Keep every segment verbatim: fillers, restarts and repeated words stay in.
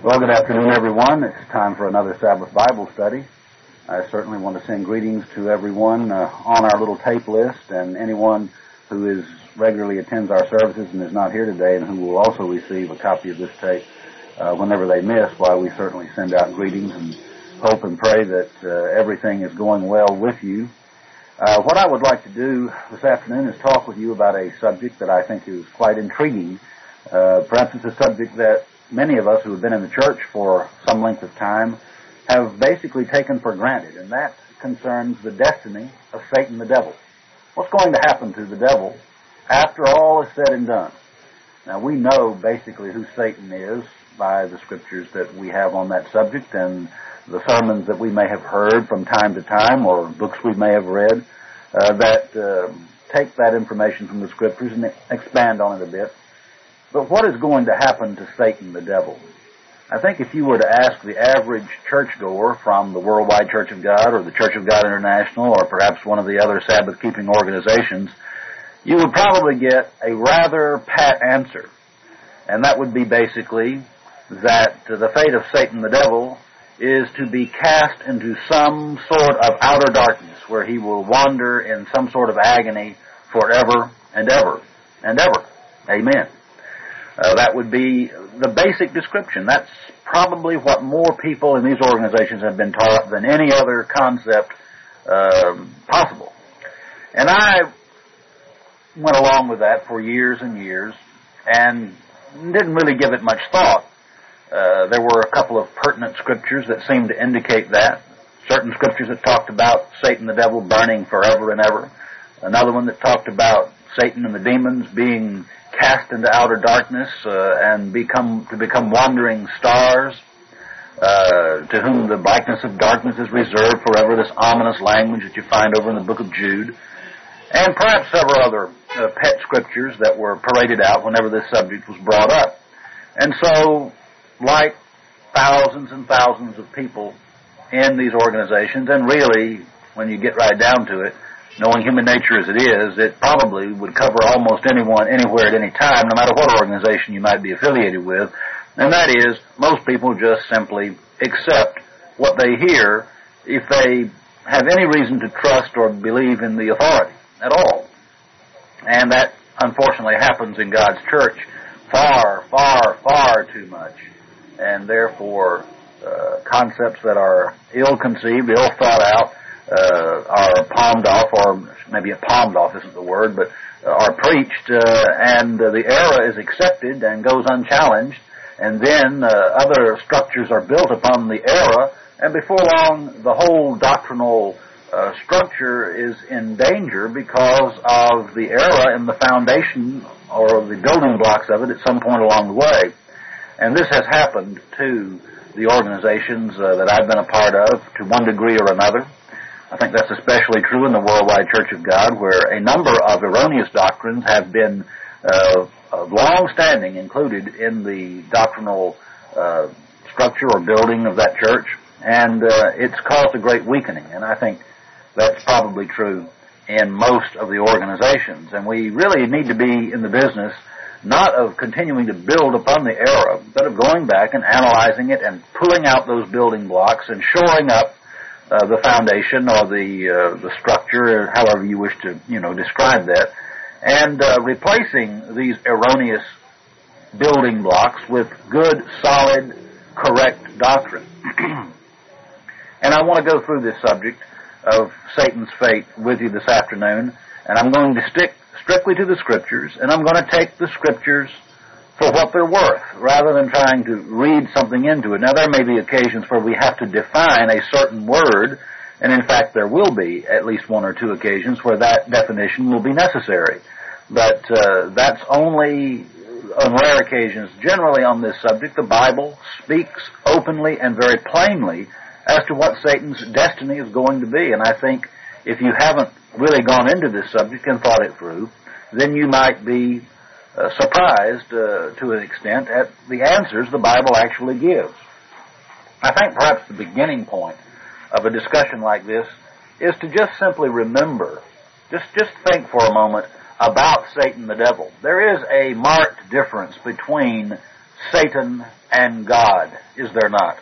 Well, good afternoon, everyone. It's time for another Sabbath Bible study. I certainly want to send greetings to everyone uh, on our little tape list, and anyone who is regularly attends our services and is not here today and who will also receive a copy of this tape uh, whenever they miss. Why, we certainly send out greetings and hope and pray that uh, everything is going well with you. Uh, what I would like to do this afternoon is talk with you about a subject that I think is quite intriguing. Uh, perhaps it's a subject that many of us who have been in the church for some length of time have basically taken for granted, and that concerns the destiny of Satan the devil. What's going to happen to the devil after all is said and done? Now, we know basically who Satan is by the scriptures that we have on that subject and the sermons that we may have heard from time to time or books we may have read uh, that uh, take that information from the scriptures and expand on it a bit. But what is going to happen to Satan the devil? I think if you were to ask the average churchgoer from the Worldwide Church of God or the Church of God International or perhaps one of the other Sabbath-keeping organizations, you would probably get a rather pat answer. And that would be basically that the fate of Satan the devil is to be cast into some sort of outer darkness where he will wander in some sort of agony forever and ever and ever. Amen. Uh, that would be the basic description. That's probably what more people in these organizations have been taught than any other concept uh, possible. And I went along with that for years and years and didn't really give it much thought. Uh, there were a couple of pertinent scriptures that seemed to indicate that. Certain scriptures that talked about Satan the devil burning forever and ever. Another one that talked about Satan and the demons being cast into outer darkness uh, and become to become wandering stars, uh, to whom the blackness of darkness is reserved forever, this ominous language that you find over in the book of Jude, and perhaps several other uh, pet scriptures that were paraded out whenever this subject was brought up. And so, like thousands and thousands of people in these organizations, and really, when you get right down to it, knowing human nature as it is, it probably would cover almost anyone, anywhere, at any time, no matter what organization you might be affiliated with. And that is, most people just simply accept what they hear if they have any reason to trust or believe in the authority at all. And that, unfortunately, happens in God's church far, far, far too much. And therefore, uh, concepts that are ill-conceived, ill-thought out, Uh, are palmed off, or maybe palmed off isn't the word, but uh, are preached, uh, and uh, the error is accepted and goes unchallenged, and then uh, other structures are built upon the error, and before long the whole doctrinal uh, structure is in danger because of the error in the foundation or the building blocks of it at some point along the way. And this has happened to the organizations uh, that I've been a part of to one degree or another. I think that's especially true in the Worldwide Church of God, where a number of erroneous doctrines have been uh, of long standing included in the doctrinal uh, structure or building of that church, and uh, it's caused a great weakening, and I think that's probably true in most of the organizations. And we really need to be in the business not of continuing to build upon the error, but of going back and analyzing it and pulling out those building blocks and shoring up Uh, the foundation or the uh, the structure, however you wish to, you know, describe that, and uh, replacing these erroneous building blocks with good, solid, correct doctrine. And I want to go through this subject of Satan's fate with you this afternoon, and I'm going to stick strictly to the Scriptures, and I'm going to take the Scriptures for what they're worth, rather than trying to read something into it. Now, there may be occasions where we have to define a certain word, and in fact there will be at least one or two occasions where that definition will be necessary. But uh, that's only on rare occasions. Generally on this subject, the Bible speaks openly and very plainly as to what Satan's destiny is going to be. And I think if you haven't really gone into this subject and thought it through, then you might be Uh, surprised uh, to an extent at the answers the Bible actually gives. I think perhaps the beginning point of a discussion like this is to just simply remember, just, just think for a moment about Satan the devil. There is a marked difference between Satan and God, is there not?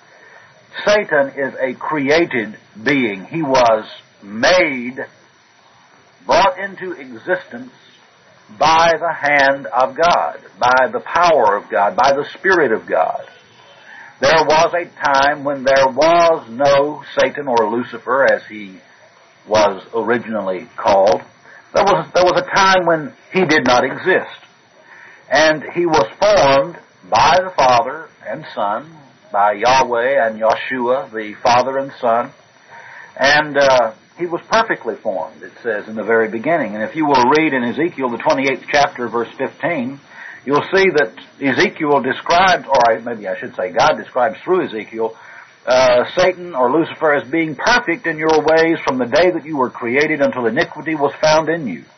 Satan is a created being. He was made, brought into existence by the hand of God, by the power of God, by the Spirit of God. There was a time when there was no Satan, or Lucifer as he was originally called. There was, there was a time when he did not exist. And he was formed by the Father and Son, by Yahweh and Yeshua, the Father and Son. And uh, he was perfectly formed, it says in the very beginning. And if you will read in Ezekiel, the twenty-eighth chapter, verse fifteen, you'll see that Ezekiel describes, or maybe I should say God describes through Ezekiel, uh, Satan or Lucifer as being perfect in your ways from the day that you were created until iniquity was found in you.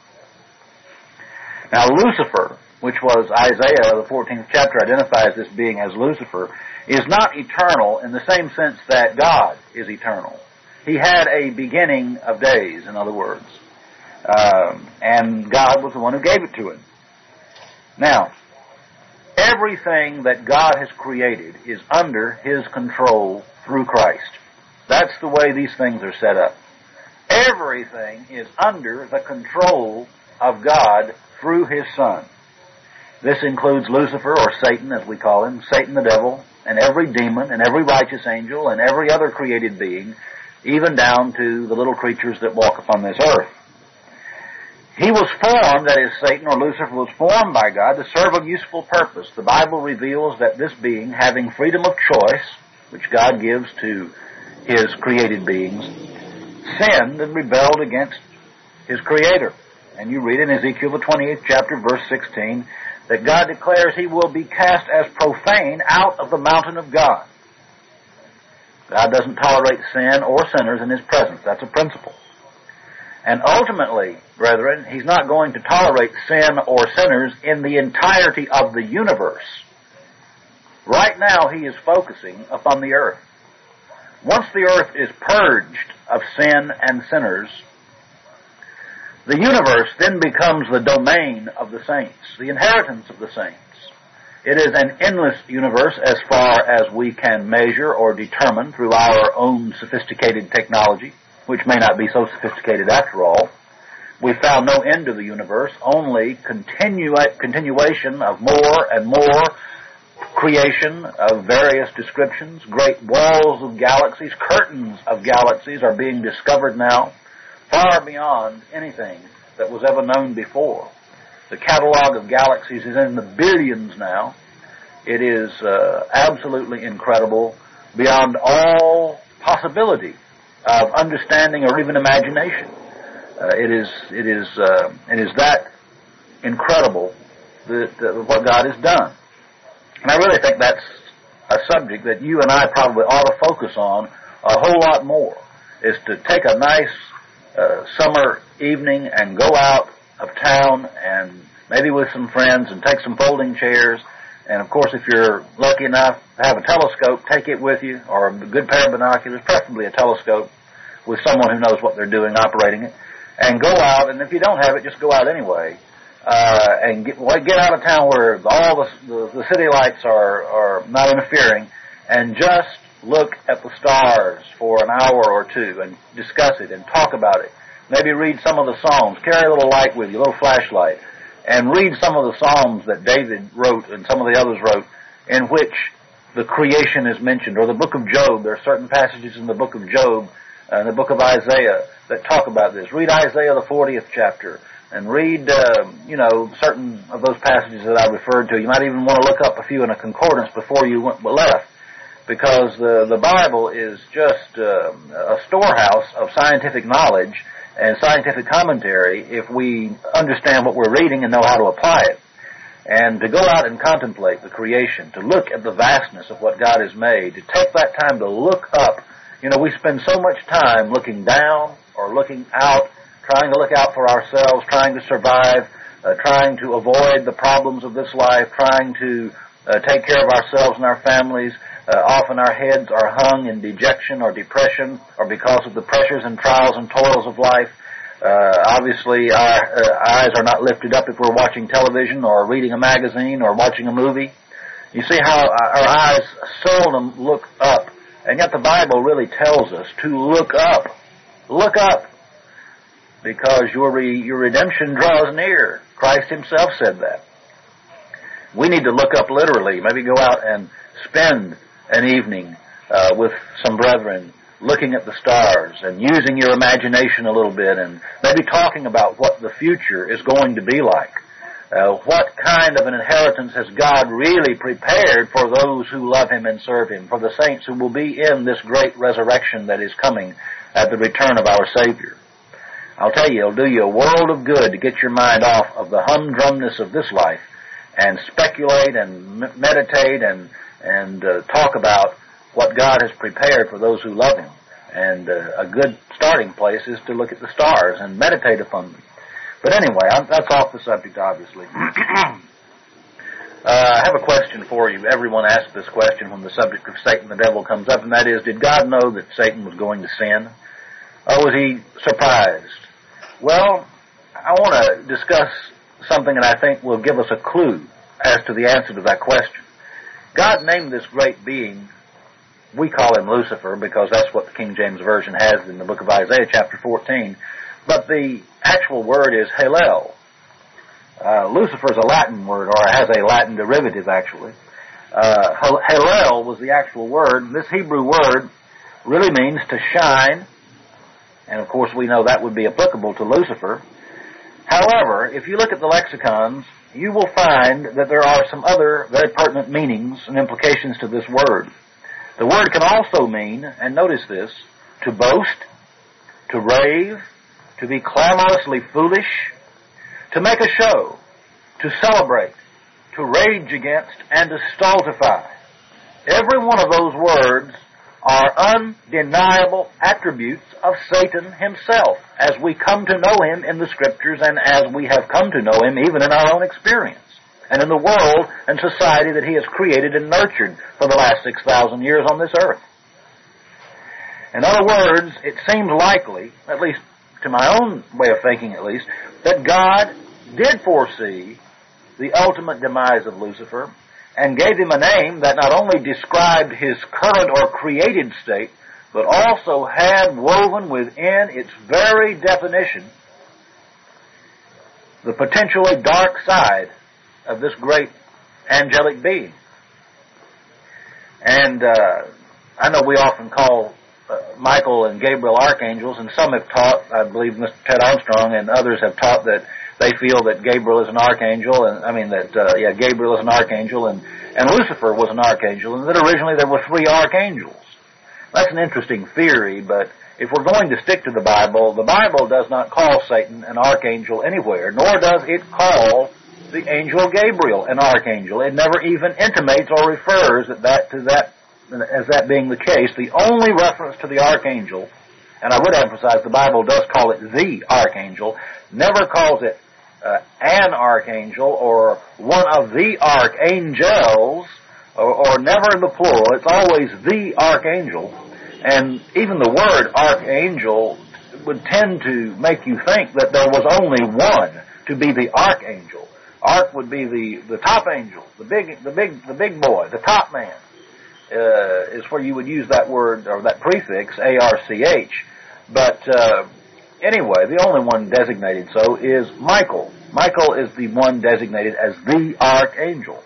Now Lucifer, which was Isaiah, the fourteenth chapter, identifies this being as Lucifer, is not eternal in the same sense that God is eternal. He had a beginning of days, in other words. Um, and God was the one who gave it to him. Now, everything that God has created is under His control through Christ. That's the way these things are set up. Everything is under the control of God through His Son. This includes Lucifer, or Satan as we call him, Satan the devil, and every demon, and every righteous angel, and every other created being, even down to the little creatures that walk upon this earth. He was formed, that is, Satan or Lucifer was formed by God to serve a useful purpose. The Bible reveals that this being, having freedom of choice, which God gives to His created beings, sinned and rebelled against His Creator. And you read in Ezekiel, the twenty-eighth chapter, verse sixteen, that God declares He will be cast as profane out of the mountain of God. God doesn't tolerate sin or sinners in His presence. That's a principle. And ultimately, brethren, He's not going to tolerate sin or sinners in the entirety of the universe. Right now, He is focusing upon the earth. Once the earth is purged of sin and sinners, the universe then becomes the domain of the saints, the inheritance of the saints. It is an endless universe as far as we can measure or determine through our own sophisticated technology, which may not be so sophisticated after all. We found no end to the universe, only continu- continuation of more and more creation of various descriptions. Great walls of galaxies, curtains of galaxies are being discovered now, far beyond anything that was ever known before. The catalog of galaxies is in the billions now. It is uh, absolutely incredible, beyond all possibility of understanding or even imagination. Uh, it is it is uh, it is that incredible that, that what God has done, and I really think that's a subject that you and I probably ought to focus on a whole lot more. Is to take a nice uh, summer evening and go out of town and maybe with some friends and take some folding chairs. And, of course, if you're lucky enough to have a telescope, take it with you, or a good pair of binoculars, preferably a telescope with someone who knows what they're doing operating it, and go out. And if you don't have it, just go out anyway, uh, and get, get out of town where all the, the, the city lights are, are not interfering, and just look at the stars for an hour or two and discuss it and talk about it. Maybe read some of the Psalms. Carry a little light with you, a little flashlight. And read some of the Psalms that David wrote and some of the others wrote in which the creation is mentioned. Or the book of Job. There are certain passages in the book of Job and the book of Isaiah that talk about this. Read Isaiah, the fortieth chapter. And read, uh, you know, certain of those passages that I referred to. You might even want to look up a few in a concordance before you went, left. Because the, the Bible is just uh, a storehouse of scientific knowledge and scientific commentary if we understand what we're reading and know how to apply it. And to go out and contemplate the creation, to look at the vastness of what God has made, to take that time to look up. You know, we spend so much time looking down or looking out, trying to look out for ourselves, trying to survive, uh, trying to avoid the problems of this life, trying to uh, take care of ourselves and our families. Uh, often our heads are hung in dejection or depression or because of the pressures and trials and toils of life. Uh, obviously, our uh, eyes are not lifted up if we're watching television or reading a magazine or watching a movie. You see how our eyes seldom look up, and yet the Bible really tells us to look up. Look up, because your re, your redemption draws near. Christ himself said that. We need to look up literally, maybe go out and spend an evening uh, with some brethren looking at the stars and using your imagination a little bit and maybe talking about what the future is going to be like. Uh, what kind of an inheritance has God really prepared for those who love him and serve him, for the saints who will be in this great resurrection that is coming at the return of our Savior? I'll tell you, it'll do you a world of good to get your mind off of the humdrumness of this life and speculate and meditate and, and uh, talk about what God has prepared for those who love him. And uh, a good starting place is to look at the stars and meditate upon them. But anyway, I'm, that's off the subject, obviously. uh, I have a question for you. Everyone asks this question when the subject of Satan and the devil comes up, and that is, did God know that Satan was going to sin? Or was he surprised? Well, I want to discuss something that I think will give us a clue as to the answer to that question. God named this great being, we call him Lucifer because that's what the King James Version has in the book of Isaiah chapter fourteen. But the actual word is Halel. Uh, Lucifer is a Latin word, or has a Latin derivative, actually. Uh, Halel was the actual word. This Hebrew word really means to shine, and of course we know that would be applicable to Lucifer. However, if you look at the lexicons, you will find that there are some other very pertinent meanings and implications to this word. The word can also mean, and notice this, to boast, to rave, to be clamorously foolish, to make a show, to celebrate, to rage against, and to stultify. Every one of those words are undeniable attributes of Satan himself, as we come to know him in the Scriptures and as we have come to know him even in our own experience and in the world and society that he has created and nurtured for the last six thousand years on this earth. In other words, it seems likely, at least to my own way of thinking at least, that God did foresee the ultimate demise of Lucifer and gave him a name that not only described his current or created state, but also had woven within its very definition the potentially dark side of this great angelic being. And uh, I know we often call Uh, Michael and Gabriel archangels, and some have taught, I believe Mister Ted Armstrong and others have taught that they feel that Gabriel is an archangel, and I mean that, uh, yeah, Gabriel is an archangel, and, and Lucifer was an archangel, and that originally there were three archangels. That's an interesting theory, but if we're going to stick to the Bible, the Bible does not call Satan an archangel anywhere, nor does it call the angel Gabriel an archangel. It never even intimates or refers at that to that as that being the case. The only reference to the archangel, and I would emphasize the Bible does call it the archangel, never calls it uh, an archangel or one of the archangels, or, or never in the plural. It's always the archangel. And even the word archangel would tend to make you think that there was only one to be the archangel. Arch would be the, the top angel, the big, the big, the big boy, the top man. Uh, is where you would use that word, or that prefix, A R C H. But uh, anyway, the only one designated so is Michael. Michael is the one designated as the archangel.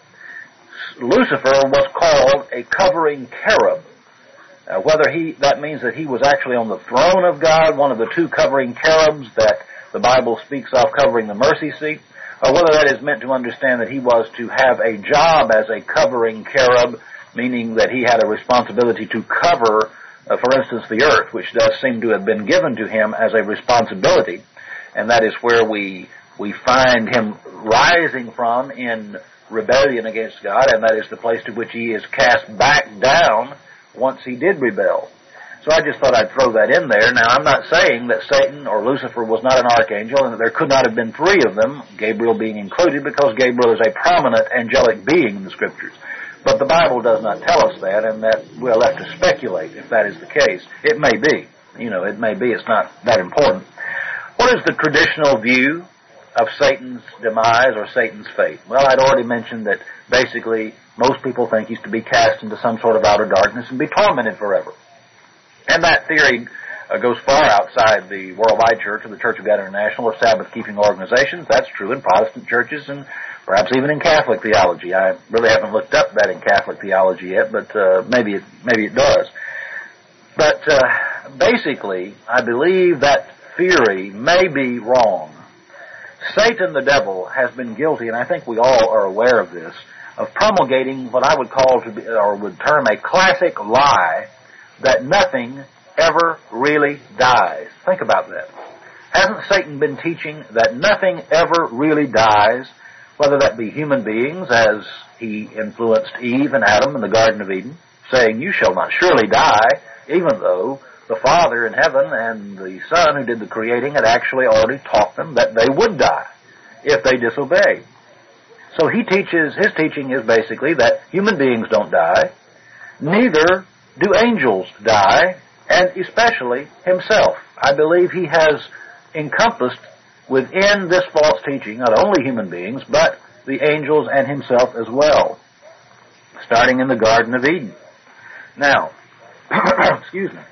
Lucifer was called a covering cherub. Uh, whether he, that means that he was actually on the throne of God, one of the two covering cherubs that the Bible speaks of covering the mercy seat, or whether that is meant to understand that he was to have a job as a covering cherub, meaning that he had a responsibility to cover, uh, for instance, the earth, which does seem to have been given to him as a responsibility, and that is where we we find him rising from in rebellion against God, and that is the place to which he is cast back down once he did rebel. So I just thought I'd throw that in there. Now, I'm not saying that Satan or Lucifer was not an archangel and that there could not have been three of them, Gabriel being included, because Gabriel is a prominent angelic being in the Scriptures. But the Bible does not tell us that, and that we're left to speculate if that is the case. It may be. You know, it may be. It's not that important. What is the traditional view of Satan's demise or Satan's fate? Well, I'd already mentioned that basically most people think he's to be cast into some sort of outer darkness and be tormented forever. And that theory uh, goes far outside the Worldwide Church or the Church of God International or Sabbath-keeping organizations. That's true in Protestant churches and perhaps even in Catholic theology. I really haven't looked up that in Catholic theology yet, but uh, maybe it, maybe it does. But uh, basically, I believe that theory may be wrong. Satan, the devil, has been guilty, and I think we all are aware of this, of promulgating what I would call to be, or would term a classic lie, that nothing ever really dies. Think about that. Hasn't Satan been teaching that nothing ever really dies, whether that be human beings, as he influenced Eve and Adam in the Garden of Eden, saying, "You shall not surely die," even though the Father in heaven and the Son who did the creating had actually already taught them that they would die if they disobeyed. So he teaches, his teaching is basically that human beings don't die, neither do angels die, and especially himself. I believe he has encompassed within this false teaching not only human beings, but the angels and himself as well, starting in the Garden of Eden. Now, excuse me,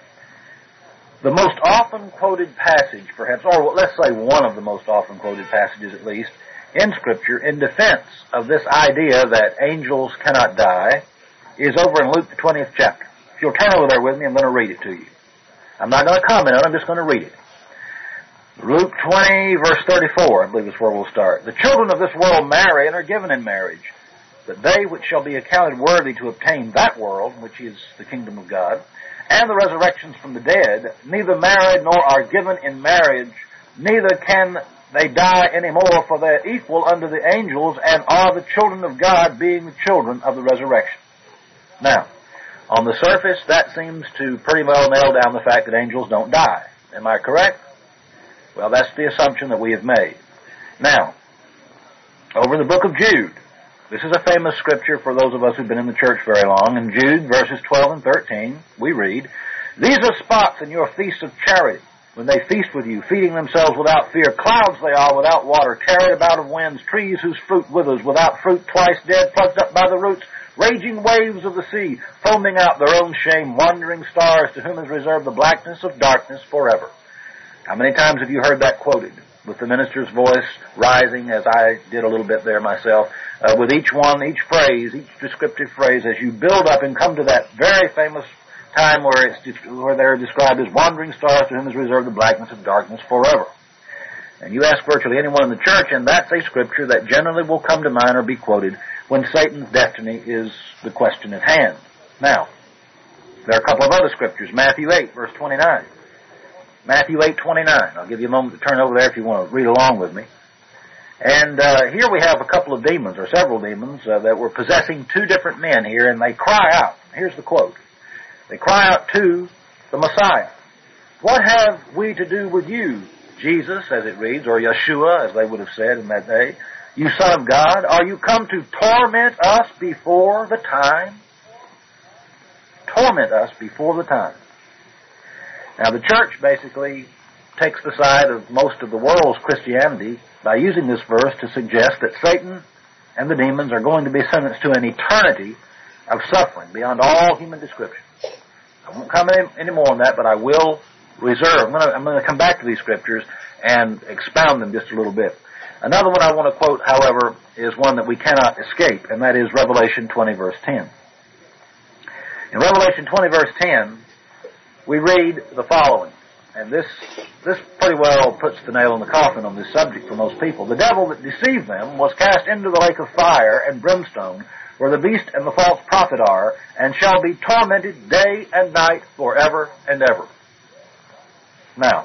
the most often quoted passage, perhaps, or let's say one of the most often quoted passages at least, in Scripture in defense of this idea that angels cannot die is over in Luke the twentieth chapter. If you'll turn over there with me, I'm going to read it to you. I'm not going to comment on it, I'm just going to read it. Luke twenty, verse thirty-four, I believe is where we'll start. "The children of this world marry and are given in marriage, but they which shall be accounted worthy to obtain that world," which is the kingdom of God, "and the resurrections from the dead, neither marry nor are given in marriage, neither can they die any more, for they are equal unto the angels, and are the children of God, being the children of the resurrection." Now, on the surface, that seems to pretty well nail down the fact that angels don't die. Am I correct? Well, that's the assumption that we have made. Now, over in the book of Jude, this is a famous scripture for those of us who've been in the church very long. In Jude, verses twelve and thirteen, we read, "These are spots in your feast of charity, when they feast with you, feeding themselves without fear. Clouds they are without water, carried about of winds, trees whose fruit withers, without fruit, twice dead, plucked up by the roots, raging waves of the sea, foaming out their own shame, wandering stars, to whom is reserved the blackness of darkness forever." How many times have you heard that quoted, with the minister's voice rising, as I did a little bit there myself, uh, with each one, each phrase, each descriptive phrase, as you build up and come to that very famous time where it's where they're described as wandering stars, to whom is reserved the blackness of darkness forever. And you ask virtually anyone in the church, and that's a scripture that generally will come to mind or be quoted when Satan's destiny is the question at hand. Now, there are a couple of other scriptures. Matthew eight, verse twenty-nine. Matthew eight, twenty-nine. I'll give you a moment to turn over there if you want to read along with me. And uh, here we have a couple of demons, or several demons, uh, that were possessing two different men here, and they cry out. Here's the quote. They cry out to the Messiah, "What have we to do with you, Jesus," as it reads, or Yeshua, as they would have said in that day, "you Son of God? Are you come to torment us before the time?" Torment us before the time. Now, the church basically takes the side of most of the world's Christianity by using this verse to suggest that Satan and the demons are going to be sentenced to an eternity of suffering beyond all human description. I won't comment any more on that, but I will reserve. I'm going to, I'm going to come back to these scriptures and expound them just a little bit. Another one I want to quote, however, is one that we cannot escape, and that is Revelation twenty, verse ten. In Revelation twenty, verse ten, we read the following, and this this pretty well puts the nail in the coffin on this subject for most people. "The devil that deceived them was cast into the lake of fire and brimstone, where the beast and the false prophet are, and shall be tormented day and night forever and ever." Now,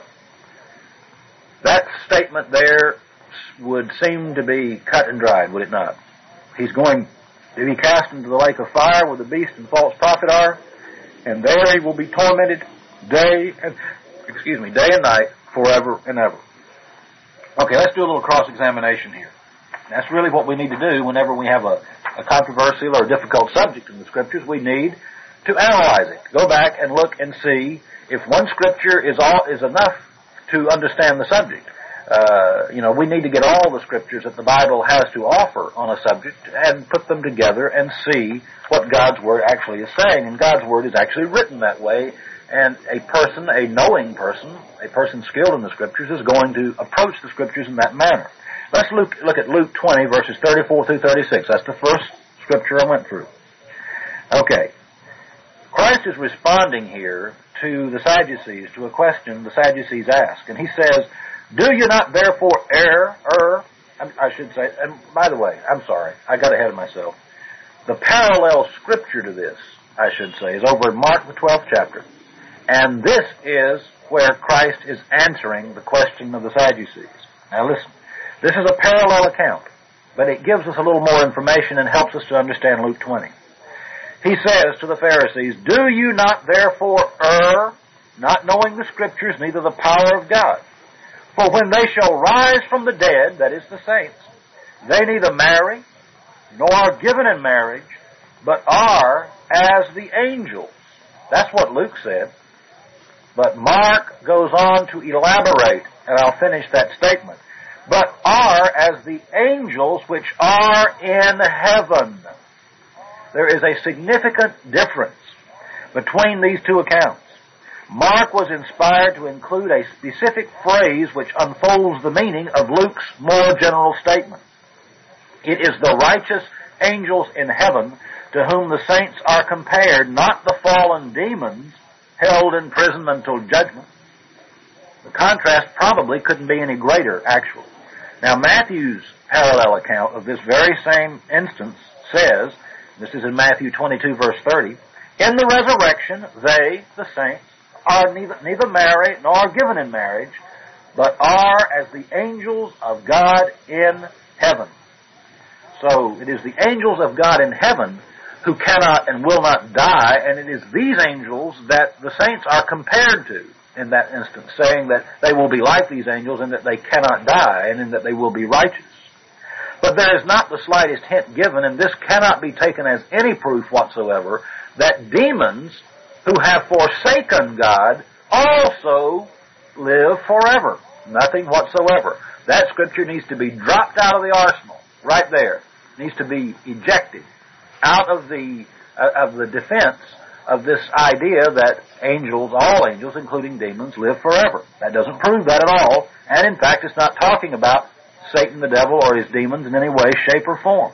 that statement there would seem to be cut and dried, would it not? He's going to be cast into the lake of fire where the beast and false prophet are, and there he will be tormented day and, excuse me, day and night forever and ever. Okay, let's do a little cross-examination here. That's really what we need to do whenever we have a, a controversial or a difficult subject in the Scriptures. We need to analyze it. Go back and look and see if one Scripture is all is enough to understand the subject. uh, you know, we need to get all the scriptures that the Bible has to offer on a subject and put them together and see what God's Word actually is saying. And God's Word is actually written that way. And a person, a knowing person, a person skilled in the Scriptures is going to approach the Scriptures in that manner. Let's look, look at Luke twenty, verses thirty-four through thirty-six. That's the first scripture I went through. Okay. Christ is responding here to the Sadducees, to a question the Sadducees ask. And he says, do you not therefore err, err, I should say, and by the way, I'm sorry, I got ahead of myself. The parallel scripture to this, I should say, is over in Mark the twelfth chapter. And this is where Christ is answering the question of the Sadducees. Now listen, this is a parallel account, but it gives us a little more information and helps us to understand Luke twenty. He says to the Pharisees, do you not therefore err, not knowing the Scriptures, neither the power of God? For when they shall rise from the dead, that is the saints, they neither marry, nor are given in marriage, but are as the angels. That's what Luke said. But Mark goes on to elaborate, and I'll finish that statement. But are as the angels which are in heaven. There is a significant difference between these two accounts. Mark was inspired to include a specific phrase which unfolds the meaning of Luke's more general statement. It is the righteous angels in heaven to whom the saints are compared, not the fallen demons held in prison until judgment. The contrast probably couldn't be any greater, actually. Now, Matthew's parallel account of this very same instance says, this is in Matthew twenty-two, verse thirty, in the resurrection, they, the saints, are neither, neither married nor are given in marriage, but are as the angels of God in heaven. So, it is the angels of God in heaven who cannot and will not die, and it is these angels that the saints are compared to in that instance, saying that they will be like these angels and that they cannot die and in that they will be righteous. But there is not the slightest hint given, and this cannot be taken as any proof whatsoever, that demons who have forsaken God also live forever. Nothing whatsoever. That scripture needs to be dropped out of the arsenal, right there. It needs to be ejected out of the uh, of the defense of this idea that angels, all angels, including demons, live forever. That doesn't prove that at all, and in fact it's not talking about Satan the devil or his demons in any way, shape, or form.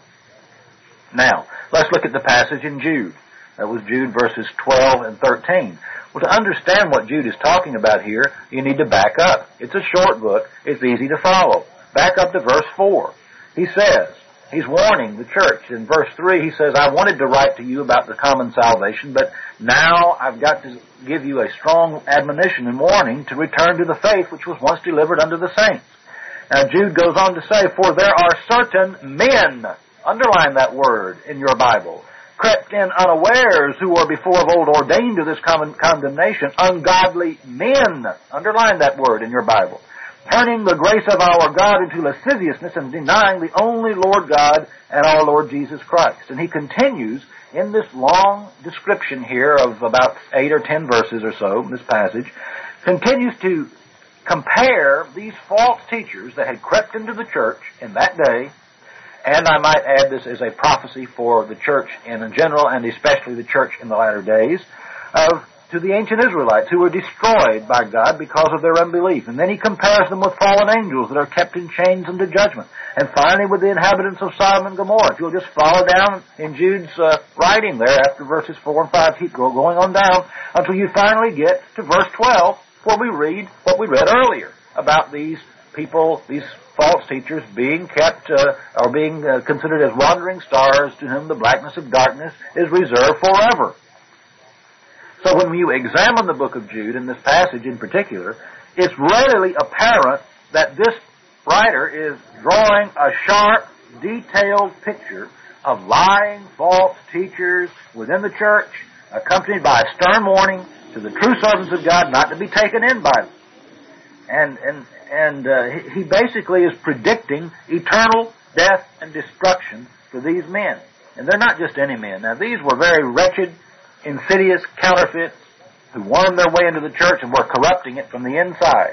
Now, let's look at the passage in Jude. That was Jude verses twelve and thirteen. Well, to understand what Jude is talking about here, you need to back up. It's a short book. It's easy to follow. Back up to verse four. He says, he's warning the church. In verse three, he says, I wanted to write to you about the common salvation, but now I've got to give you a strong admonition and warning to return to the faith which was once delivered unto the saints. Now, Jude goes on to say, for there are certain men, underline that word in your Bible, crept in unawares, who were before of old ordained to this common condemnation, ungodly men, underline that word in your Bible, turning the grace of our God into lasciviousness and denying the only Lord God and our Lord Jesus Christ. And he continues in this long description here of about eight or ten verses or so in this passage, continues to compare these false teachers that had crept into the church in that day, and I might add this as a prophecy for the church in general and especially the church in the latter days, of to the ancient Israelites who were destroyed by God because of their unbelief. And then he compares them with fallen angels that are kept in chains unto judgment. And finally with the inhabitants of Sodom and Gomorrah. If you'll just follow down in Jude's uh, writing there after verses four and five, keep going on down until you finally get to verse twelve, where we read what we read earlier about these people, these false teachers being kept uh, or being uh, considered as wandering stars to whom the blackness of darkness is reserved forever. So when you examine the book of Jude, in this passage in particular, it's readily apparent that this writer is drawing a sharp, detailed picture of lying, false teachers within the church, accompanied by a stern warning to the true servants of God not to be taken in by them. And and and uh, he basically is predicting eternal death and destruction for these men. And they're not just any men. Now, these were very wretched, insidious counterfeits who wormed their way into the church and were corrupting it from the inside.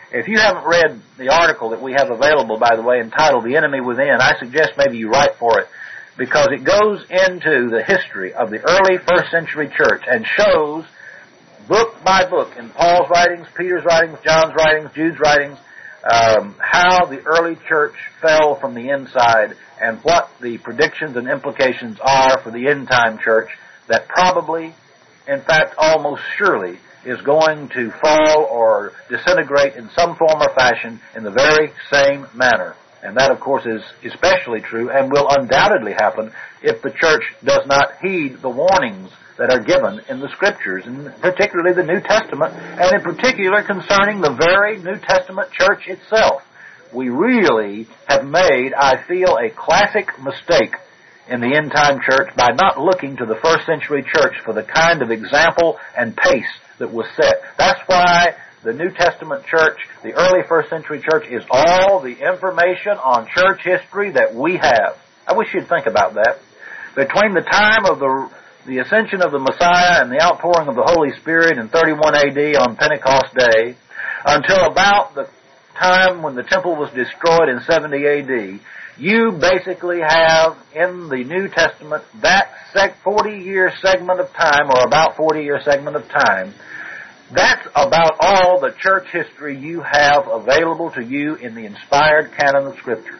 If you haven't read the article that we have available, by the way, entitled The Enemy Within, I suggest maybe you write for it, because it goes into the history of the early first century church and shows, book by book, in Paul's writings, Peter's writings, John's writings, Jude's writings, um, how the early church fell from the inside and what the predictions and implications are for the end-time church that probably, in fact, almost surely, is going to fall or disintegrate in some form or fashion in the very same manner. And that, of course, is especially true and will undoubtedly happen if the church does not heed the warnings that are given in the Scriptures, and particularly the New Testament, and in particular concerning the very New Testament church itself. We really have made, I feel, a classic mistake in the end-time church by not looking to the first century church for the kind of example and pace that was set. That's why the New Testament church, the early first century church, is all the information on church history that we have. I wish you'd think about that. Between the time of the the ascension of the Messiah and the outpouring of the Holy Spirit in thirty-one A D on Pentecost Day, until about the time when the temple was destroyed in seventy A D, you basically have in the New Testament that forty-year segment of time, or about forty-year segment of time. That's about all the church history you have available to you in the inspired canon of Scripture.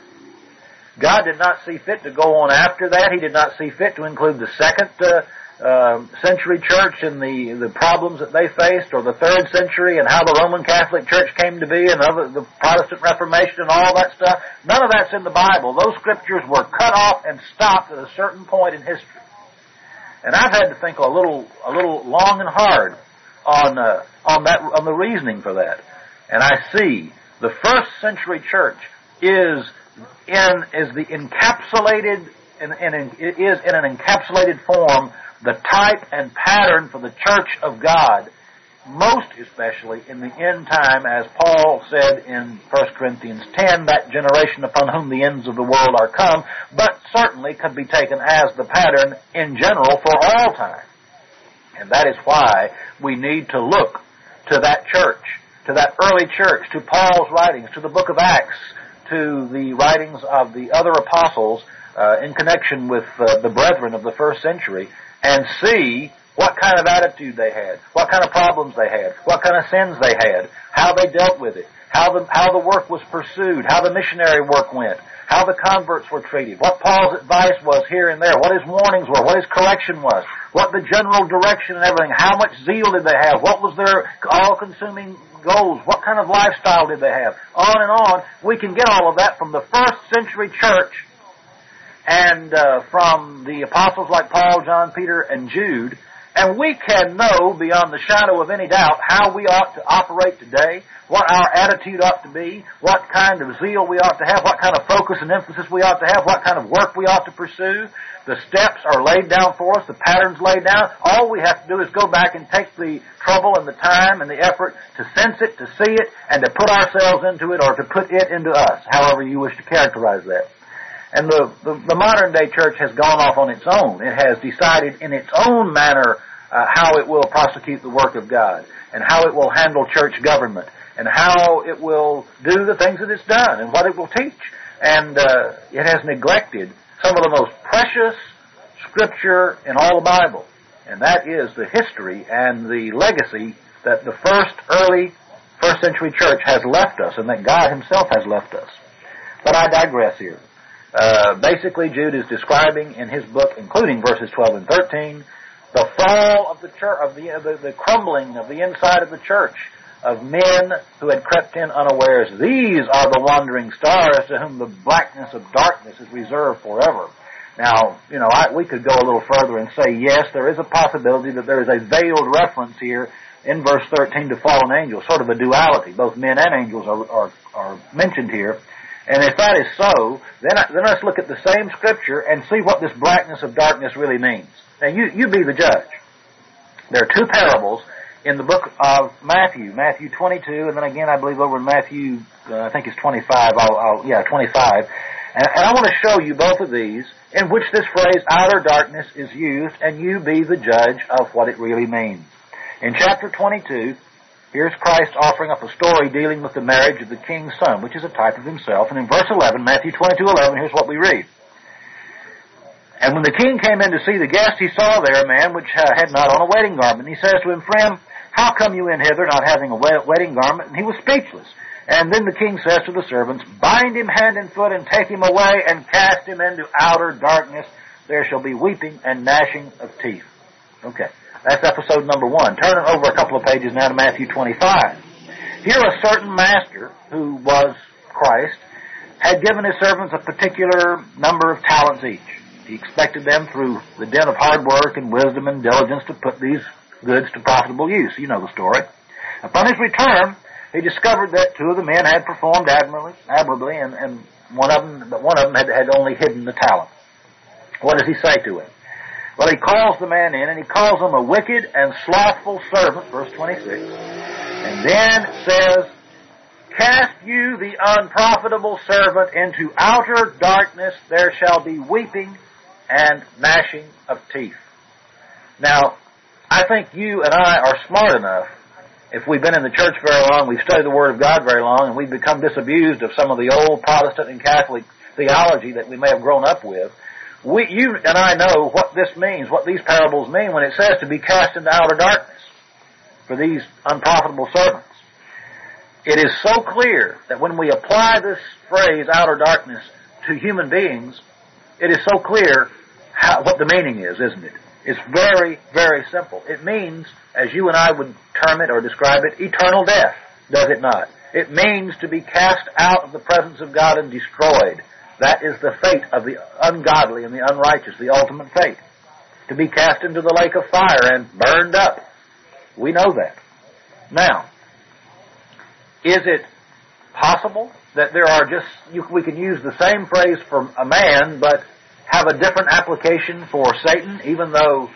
God did not see fit to go on after that. He did not see fit to include the second uh, uh, century church and the, the problems that they faced, or the third century and how the Roman Catholic Church came to be, and other, the Protestant Reformation and all that stuff. None of that's in the Bible. Those scriptures were cut off and stopped at a certain point in history. And I've had to think a little, a little long and hard on uh, on that, on the reasoning for that. And I see the first century church is in is the encapsulated in, in, in it is in an encapsulated form the type and pattern for the church of God, most especially in the end time, as Paul said in First Corinthians ten, that generation upon whom the ends of the world are come, but certainly could be taken as the pattern in general for all time. And that is why we need to look to that church, to that early church, to Paul's writings, to the book of Acts, to the writings of the other apostles uh, in connection with uh, the brethren of the first century, and see what kind of attitude they had, what kind of problems they had, what kind of sins they had, how they dealt with it, how the, how the work was pursued, how the missionary work went, how the converts were treated, what Paul's advice was here and there, what his warnings were, what his correction was, what the general direction and everything, how much zeal did they have, what was their all-consuming goals, what kind of lifestyle did they have, on and on. We can get all of that from the first century church and uh, from the apostles like Paul, John, Peter, and Jude, and we can know beyond the shadow of any doubt how we ought to operate today, what our attitude ought to be, what kind of zeal we ought to have, what kind of focus and emphasis we ought to have, what kind of work we ought to pursue. The steps are laid down for us, the pattern's laid down. All we have to do is go back and take the trouble and the time and the effort to sense it, to see it, and to put ourselves into it, or to put it into us, however you wish to characterize that. And the, the, the modern day church has gone off on its own. It has decided in its own manner uh, how it will prosecute the work of God, and how it will handle church government, and how it will do the things that it's done, and what it will teach. And uh, it has neglected some of the most precious scripture in all the Bible, and that is the history and the legacy that the first early first century church has left us, and that God Himself has left us. But I digress here. Uh, basically, Jude is describing in his book, including verses twelve and thirteen, the fall of the church, of the, the the crumbling of the inside of the church, of men who had crept in unawares. These are the wandering stars to whom the blackness of darkness is reserved forever. Now, you know, I, we could go a little further and say, yes, there is a possibility that there is a veiled reference here in verse thirteen to fallen angels, sort of a duality. Both men and angels are, are, are mentioned here. And if that is so, then, I, then let's look at the same scripture and see what this blackness of darkness really means. Now, you, you be the judge. There are two parables in the book of Matthew, Matthew twenty-two, and then again, I believe over in Matthew, uh, I think it's twenty-five, I'll, I'll, yeah, twenty-five. And, and I want to show you both of these in which this phrase, outer darkness, is used, and you be the judge of what it really means. In chapter twenty-two, Here's Christ offering up a story dealing with the marriage of the king's son, which is a type of himself. And in verse eleven, Matthew twenty-two eleven, here's what we read. And when the king came in to see the guest, he saw there a man which had not on a wedding garment. And he says to him, Friend, how come you in hither not having a wedding garment? And he was speechless. And then the king says to the servants, Bind him hand and foot and take him away and cast him into outer darkness. There shall be weeping and gnashing of teeth. Okay, that's episode number one. Turn it over a couple of pages now to Matthew twenty-five. Here a certain master, who was Christ, had given his servants a particular number of talents each. He expected them through the dint of hard work and wisdom and diligence to put these goods to profitable use. You know the story. Upon his return, he discovered that two of the men had performed admirably, admirably and, and one of them, but one of them had, had only hidden the talent. What does he say to him? Well, he calls the man in, and he calls him a wicked and slothful servant, verse twenty-six, and then says, Cast you the unprofitable servant into outer darkness, there shall be weeping and gnashing of teeth. Now, I think you and I are smart enough, if we've been in the church very long, we've studied the Word of God very long, and we've become disabused of some of the old Protestant and Catholic theology that we may have grown up with. We, you and I know what this means, what these parables mean when it says to be cast into outer darkness for these unprofitable servants. It is so clear that when we apply this phrase, outer darkness, to human beings, it is so clear how, what the meaning is, isn't it? It's very, very simple. It means, as you and I would term it or describe it, eternal death, does it not? It means to be cast out of the presence of God and destroyed. That is the fate of the ungodly and the unrighteous, the ultimate fate. To be cast into the lake of fire and burned up. We know that. Now, is it possible that there are just, you, we can use the same phrase for a man, but have a different application for Satan, even though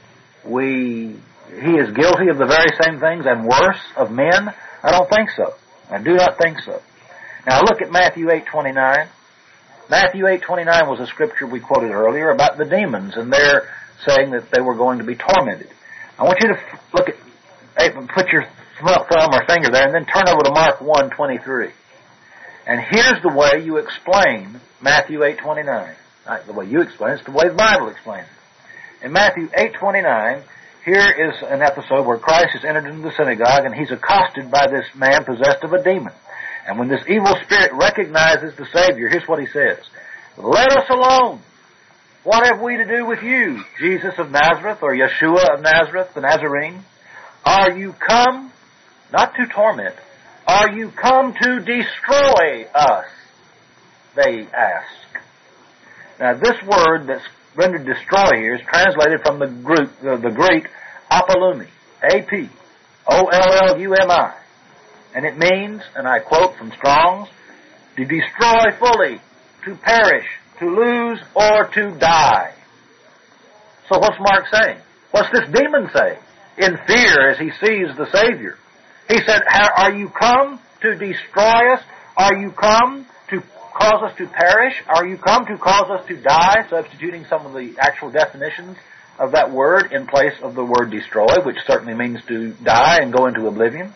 we, he is guilty of the very same things and worse of men? I don't think so. I do not think so. Now look at Matthew eight twenty-nine. Matthew eight twenty-nine was a scripture we quoted earlier about the demons, and they're saying that they were going to be tormented. I want you to look at, put your thumb or finger there, and then turn over to Mark one twenty-three. And here's the way you explain Matthew eight twenty-nine. Not the way you explain it, it's the way the Bible explains it. In Matthew eight twenty-nine, here is an episode where Christ is entered into the synagogue, and he's accosted by this man possessed of a demon. And when this evil spirit recognizes the Savior, here's what he says. Let us alone. What have we to do with you, Jesus of Nazareth, or Yeshua of Nazareth, the Nazarene? Are you come, not to torment, are you come to destroy us? They ask. Now this word that's rendered destroy here is translated from the Greek, the, the Greek apolumi, A P O L L U M I. And it means, and I quote from Strong's, to destroy fully, to perish, to lose, or to die. So what's Mark saying? What's this demon saying? In fear as he sees the Savior. He said, are you come to destroy us? Are you come to cause us to perish? Are you come to cause us to die? Substituting some of the actual definitions of that word in place of the word destroy, which certainly means to die and go into oblivion.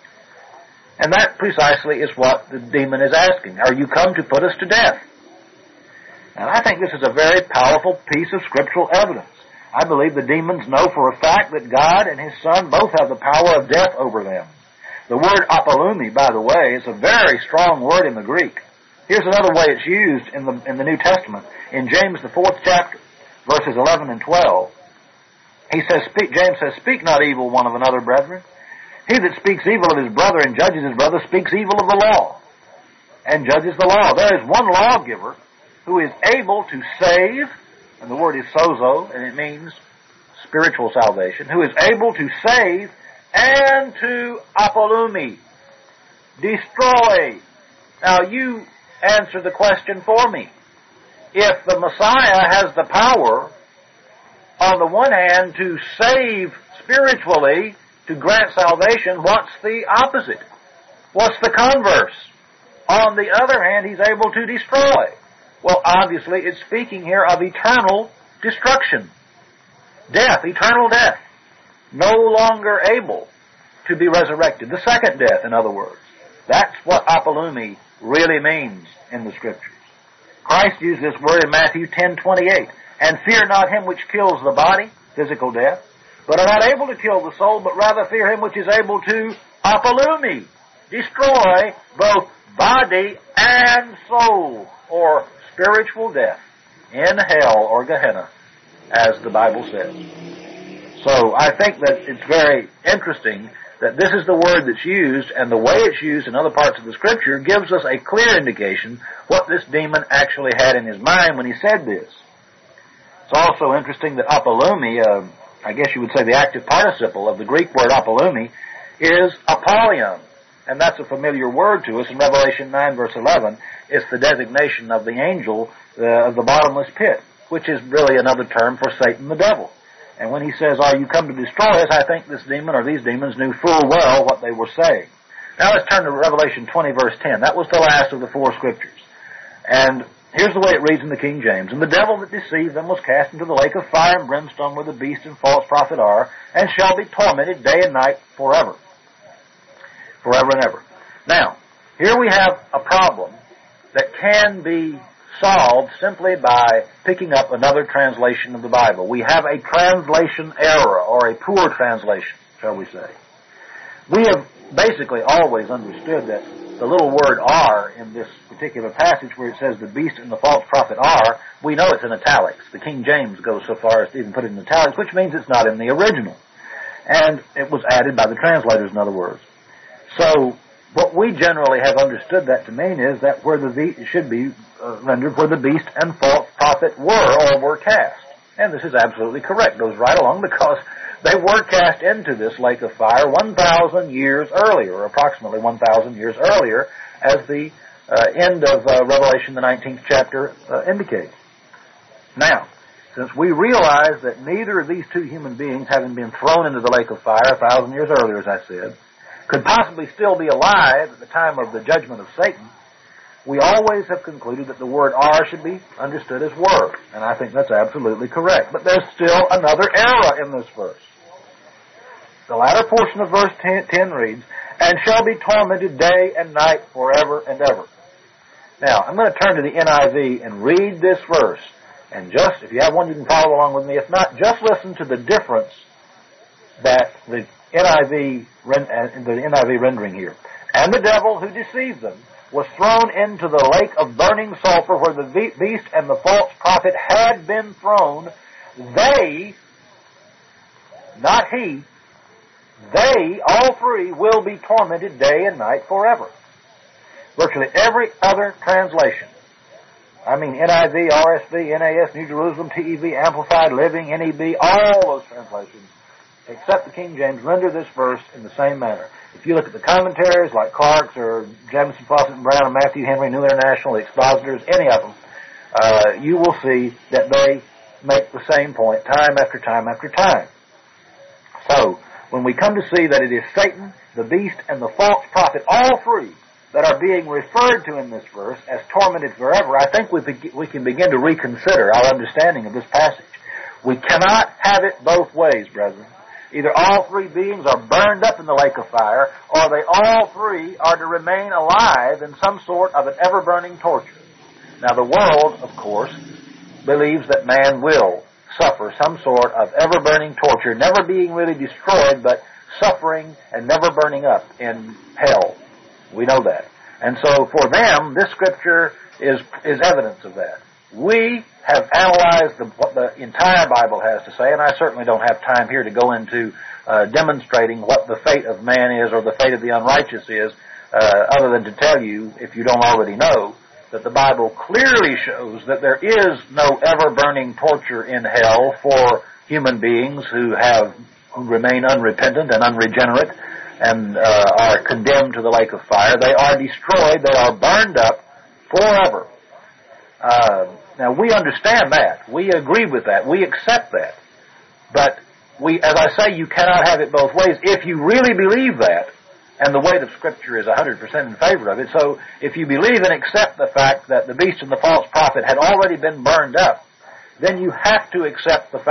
And that precisely is what the demon is asking. Are you come to put us to death? And I think this is a very powerful piece of scriptural evidence. I believe the demons know for a fact that God and His Son both have the power of death over them. The word apolumi, by the way, is a very strong word in the Greek. Here's another way it's used in the in the New Testament. In James, the fourth chapter, verses eleven and twelve, he says, speak, James says, speak not evil one of another, brethren. He that speaks evil of his brother and judges his brother speaks evil of the law and judges the law. There is one lawgiver who is able to save, and the word is sozo, and it means spiritual salvation, who is able to save and to apolumi, destroy. Now you answer the question for me. If the Messiah has the power, on the one hand, to save spiritually, to grant salvation, what's the opposite? What's the converse? On the other hand, He's able to destroy. Well, obviously, it's speaking here of eternal destruction. Death, eternal death. No longer able to be resurrected. The second death, in other words. That's what apolumi really means in the Scriptures. Christ used this word in Matthew ten twenty-eight. And fear not him which kills the body, physical death, but are not able to kill the soul, but rather fear him which is able to apolumi, destroy both body and soul, or spiritual death, in hell or Gehenna, as the Bible says. So I think that it's very interesting that this is the word that's used, and the way it's used in other parts of the Scripture gives us a clear indication what this demon actually had in his mind when he said this. It's also interesting that apolumi, uh, I guess you would say the active participle of the Greek word apolumi, is apollyon. And that's a familiar word to us in Revelation nine verse eleven. It's the designation of the angel uh, of the bottomless pit, which is really another term for Satan the devil. And when he says, are you come to destroy us, I think this demon or these demons knew full well what they were saying. Now let's turn to Revelation twenty verse ten. That was the last of the four Scriptures. And here's the way it reads in the King James. And the devil that deceived them was cast into the lake of fire and brimstone where the beast and false prophet are, and shall be tormented day and night forever. Forever and ever. Now, here we have a problem that can be solved simply by picking up another translation of the Bible. We have a translation error, or a poor translation, shall we say. We have basically always understood that the little word are in this particular passage where it says the beast and the false prophet are, we know it's in italics. The King James goes so far as to even put it in italics, which means it's not in the original. And it was added by the translators, in other words. So, what we generally have understood that to mean is that where the beast should be uh, rendered where the beast and false prophet were or were cast. And this is absolutely correct. Goes right along because they were cast into this lake of fire one thousand years earlier, or approximately one thousand years earlier, as the uh, end of uh, Revelation, the nineteenth chapter, uh, indicates. Now, since we realize that neither of these two human beings, having been thrown into the lake of fire a thousand years earlier, as I said, could possibly still be alive at the time of the judgment of Satan, we always have concluded that the word are should be understood as were. And I think that's absolutely correct. But there's still another error in this verse. The latter portion of verse ten reads, and shall be tormented day and night forever and ever. Now, I'm going to turn to the N I V and read this verse. And just, if you have one, you can follow along with me. If not, just listen to the difference that the N I V, the N I V rendering here. And the devil who deceived them was thrown into the lake of burning sulfur where the beast and the false prophet had been thrown. They, not he, they, all three, will be tormented day and night forever. Virtually every other translation, I mean N I V, R S V, N A S, New Jerusalem, T E V, Amplified, Living, N E B, all those translations, except the King James, render this verse in the same manner. If you look at the commentaries like Clark's or Jamison, Fawcett and Brown or Matthew Henry, New International, the Expositors, any of them, uh, you will see that they make the same point time after time after time. So, when we come to see that it is Satan, the beast, and the false prophet, all three, that are being referred to in this verse as tormented forever, I think we, be- we can begin to reconsider our understanding of this passage. We cannot have it both ways, brethren. Either all three beings are burned up in the lake of fire, or they all three are to remain alive in some sort of an ever-burning torture. Now, the world, of course, believes that man will suffer some sort of ever-burning torture, never being really destroyed, but suffering and never burning up in hell. We know that. And so, for them, this Scripture is, is evidence of that. We have analyzed the, what the entire Bible has to say, and I certainly don't have time here to go into uh, demonstrating what the fate of man is or the fate of the unrighteous is, uh, other than to tell you, if you don't already know, that the Bible clearly shows that there is no ever-burning torture in hell for human beings who have who remain unrepentant and unregenerate and uh, are condemned to the lake of fire. They are destroyed. They are burned up forever. Uh, now, we understand that. We agree with that. We accept that. But, we, as I say, you cannot have it both ways. If you really believe that, and the weight of Scripture is one hundred percent in favor of it, so if you believe and accept the fact that the beast and the false prophet had already been burned up, then you have to accept the fact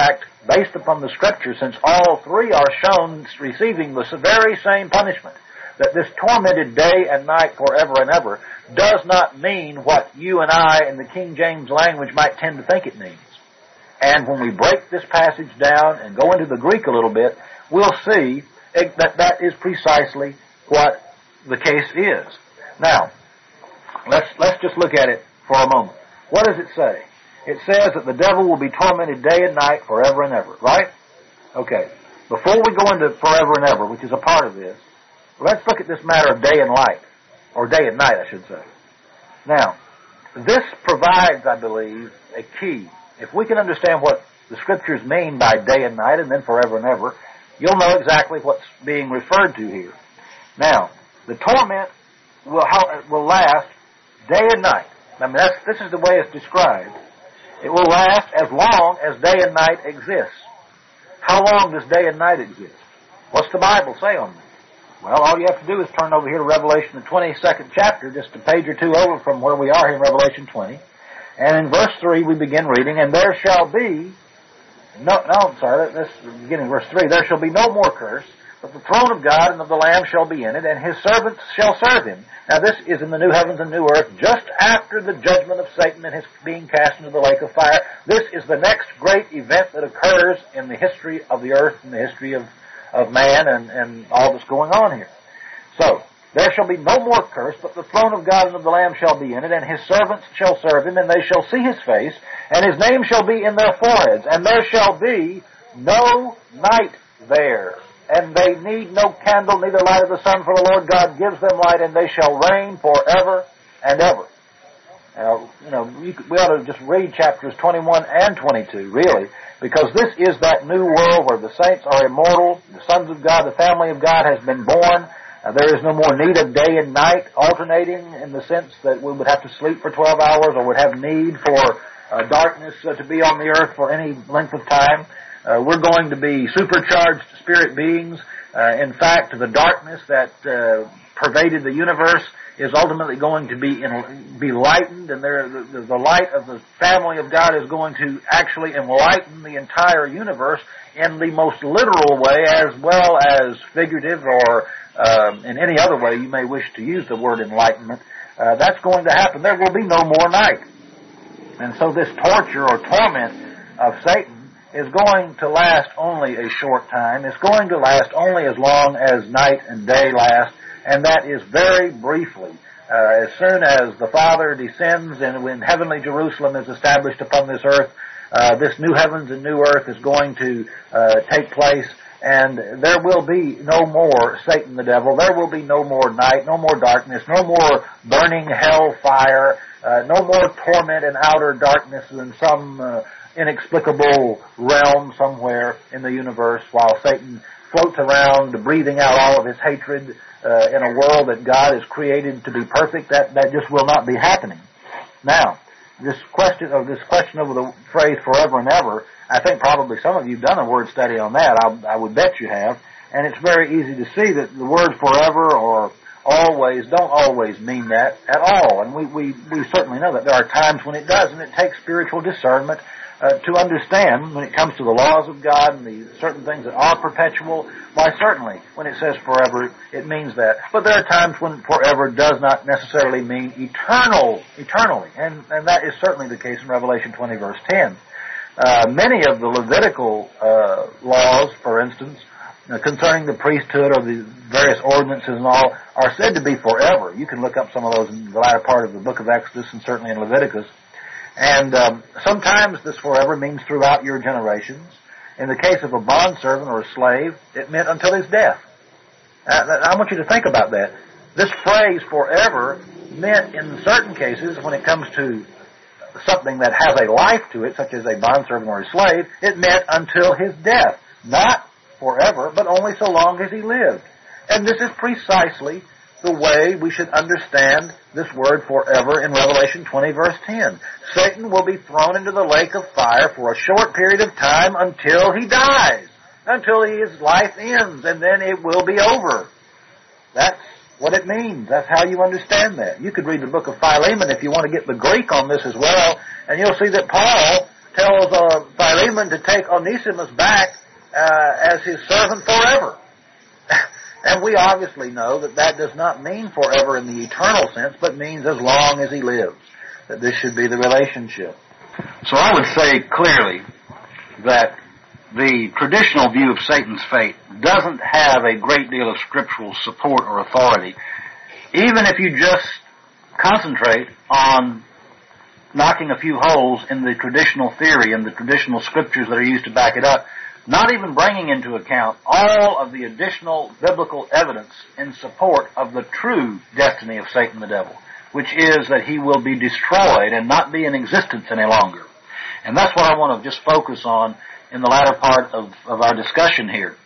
based upon the Scripture, since all three are shown receiving the very same punishment, that this tormented day and night forever and ever does not mean what you and I in the King James language might tend to think it means. And when we break this passage down and go into the Greek a little bit, we'll see that that is precisely what the case is. Now, let's let's just look at it for a moment. What does it say? It says that the devil will be tormented day and night forever and ever, right? Okay. Before we go into forever and ever, which is a part of this, let's look at this matter of day and light, or day and night, I should say. Now, this provides, I believe, a key. If we can understand what the Scriptures mean by day and night and then forever and ever, you'll know exactly what's being referred to here. Now, the torment will will last day and night. I mean, that's, this is the way it's described. It will last as long as day and night exists. How long does day and night exist? What's the Bible say on that? Well, all you have to do is turn over here to Revelation, the twenty-second chapter, just a page or two over from where we are here in Revelation twenty. And in verse three, we begin reading, and there shall be, no, no, I'm sorry, this beginning in verse three, there shall be no more curse, but the throne of God and of the Lamb shall be in it, and his servants shall serve him. Now this is in the new heavens and new earth, just after the judgment of Satan and his being cast into the lake of fire. This is the next great event that occurs in the history of the earth and the history of, of man and, and all that's going on here. So, there shall be no more curse, but the throne of God and of the Lamb shall be in it, and his servants shall serve him, and they shall see his face, and his name shall be in their foreheads, and there shall be no night there. And they need no candle, neither light of the sun, for the Lord God gives them light, and they shall reign forever and ever. Now, you know, we ought to just read chapters twenty-one and twenty-two, really, because this is that new world where the saints are immortal, the sons of God, the family of God has been born. Uh, there is no more need of day and night alternating in the sense that we would have to sleep for twelve hours or would have need for uh, darkness uh, to be on the earth for any length of time. Uh, we're going to be supercharged spirit beings. Uh, in fact, the darkness that uh, pervaded the universe is ultimately going to be in, be lightened, and there, the, the light of the family of God is going to actually enlighten the entire universe in the most literal way as well as figurative or um, in any other way you may wish to use the word enlightenment. Uh, that's going to happen. There will be no more night. And so this torture or torment of Satan is going to last only a short time. It's going to last only as long as night and day last, and that is very briefly. Uh, as soon as the Father descends and when heavenly Jerusalem is established upon this earth, uh, this new heavens and new earth is going to uh, take place, and there will be no more Satan the devil. There will be no more night, no more darkness, no more burning hell fire, uh, no more torment in outer darkness in some uh, inexplicable realm somewhere in the universe while Satan floats around breathing out all of his hatred uh, in a world that God has created to be perfect. That that just will not be happening. Now, this question of this question over the phrase forever and ever, I think probably some of you have done a word study on that. I, I would bet you have. And it's very easy to see that the word forever or always don't always mean that at all. And we, we, we certainly know that there are times when it does, and it takes spiritual discernment Uh, to understand when it comes to the laws of God and the certain things that are perpetual. Why, certainly, when it says forever, it means that. But there are times when forever does not necessarily mean eternal, eternally. And, and that is certainly the case in Revelation twenty, verse ten. Uh, many of the Levitical uh, laws, for instance, uh, concerning the priesthood or the various ordinances and all, are said to be forever. You can look up some of those in the latter part of the book of Exodus and certainly in Leviticus. And um, sometimes this forever means throughout your generations. In the case of a bondservant or a slave, it meant until his death. Uh, I want you to think about that. This phrase forever meant in certain cases, when it comes to something that has a life to it, such as a bondservant or a slave, it meant until his death. Not forever, but only so long as he lived. And this is precisely the way we should understand this word forever in Revelation twenty, verse ten. Satan will be thrown into the lake of fire for a short period of time until he dies, until his life ends, and then it will be over. That's what it means. That's how you understand that. You could read the book of Philemon if you want to get the Greek on this as well, and you'll see that Paul tells uh, Philemon to take Onesimus back uh, as his servant forever. And we obviously know that that does not mean forever in the eternal sense, but means as long as he lives, that this should be the relationship. So I would say clearly that the traditional view of Satan's fate doesn't have a great deal of scriptural support or authority, even if you just concentrate on knocking a few holes in the traditional theory and the traditional scriptures that are used to back it up, not even bringing into account all of the additional biblical evidence in support of the true destiny of Satan the devil, which is that he will be destroyed and not be in existence any longer. And that's what I want to just focus on in the latter part of, of our discussion here.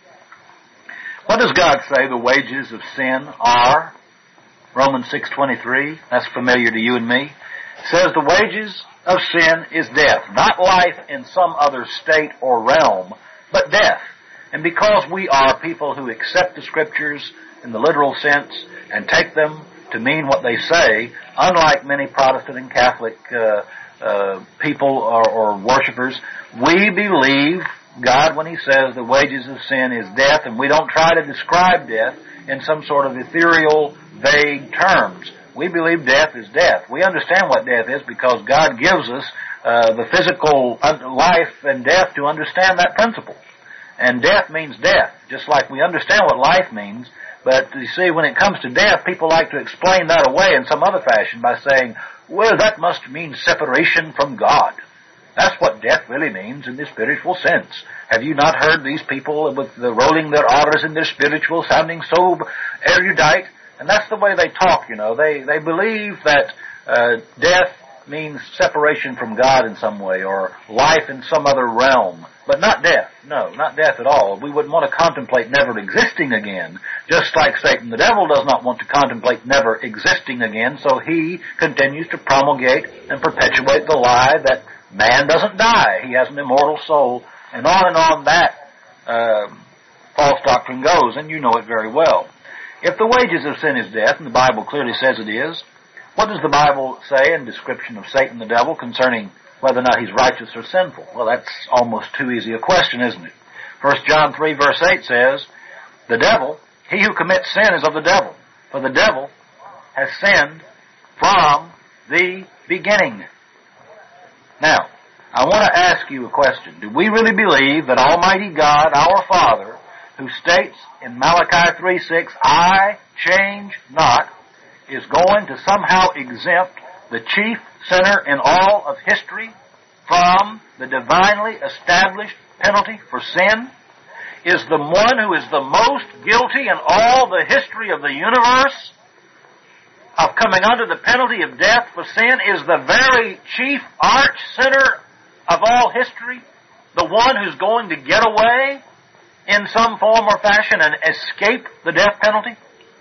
What does God say the wages of sin are? Romans six twenty-three, that's familiar to you and me. It says the wages of sin is death, not life in some other state or realm, but death. And because we are people who accept the Scriptures in the literal sense and take them to mean what they say, unlike many Protestant and Catholic uh, uh, people or, or worshipers, we believe God when He says the wages of sin is death, and we don't try to describe death in some sort of ethereal, vague terms. We believe death is death. We understand what death is because God gives us uh, the physical life and death to understand that principle. And death means death, just like we understand what life means. But you see, when it comes to death, people like to explain that away in some other fashion by saying, well, that must mean separation from God. That's what death really means in the spiritual sense. Have you not heard these people with the rolling their R's in their spiritual sounding so erudite? And that's the way they talk, you know. They they believe that uh, death means separation from God in some way, or life in some other realm. But not death. No, not death at all. We wouldn't want to contemplate never existing again, just like Satan the devil does not want to contemplate never existing again, so he continues to promulgate and perpetuate the lie that man doesn't die. He has an immortal soul, and on and on that uh, false doctrine goes, and you know it very well. If the wages of sin is death, and the Bible clearly says it is, what does the Bible say in description of Satan the devil concerning whether or not he's righteous or sinful? Well, that's almost too easy a question, isn't it? First John three verse eight says, the devil, he who commits sin is of the devil, for the devil has sinned from the beginning. Now, I want to ask you a question. Do we really believe that Almighty God, our Father, who states in Malachi three six, I change not, is going to somehow exempt the chief sinner in all of history from the divinely established penalty for sin? Is the one who is the most guilty in all the history of the universe of coming under the penalty of death for sin is the very chief arch sinner of all history, the one who's going to get away in some form or fashion and escape the death penalty?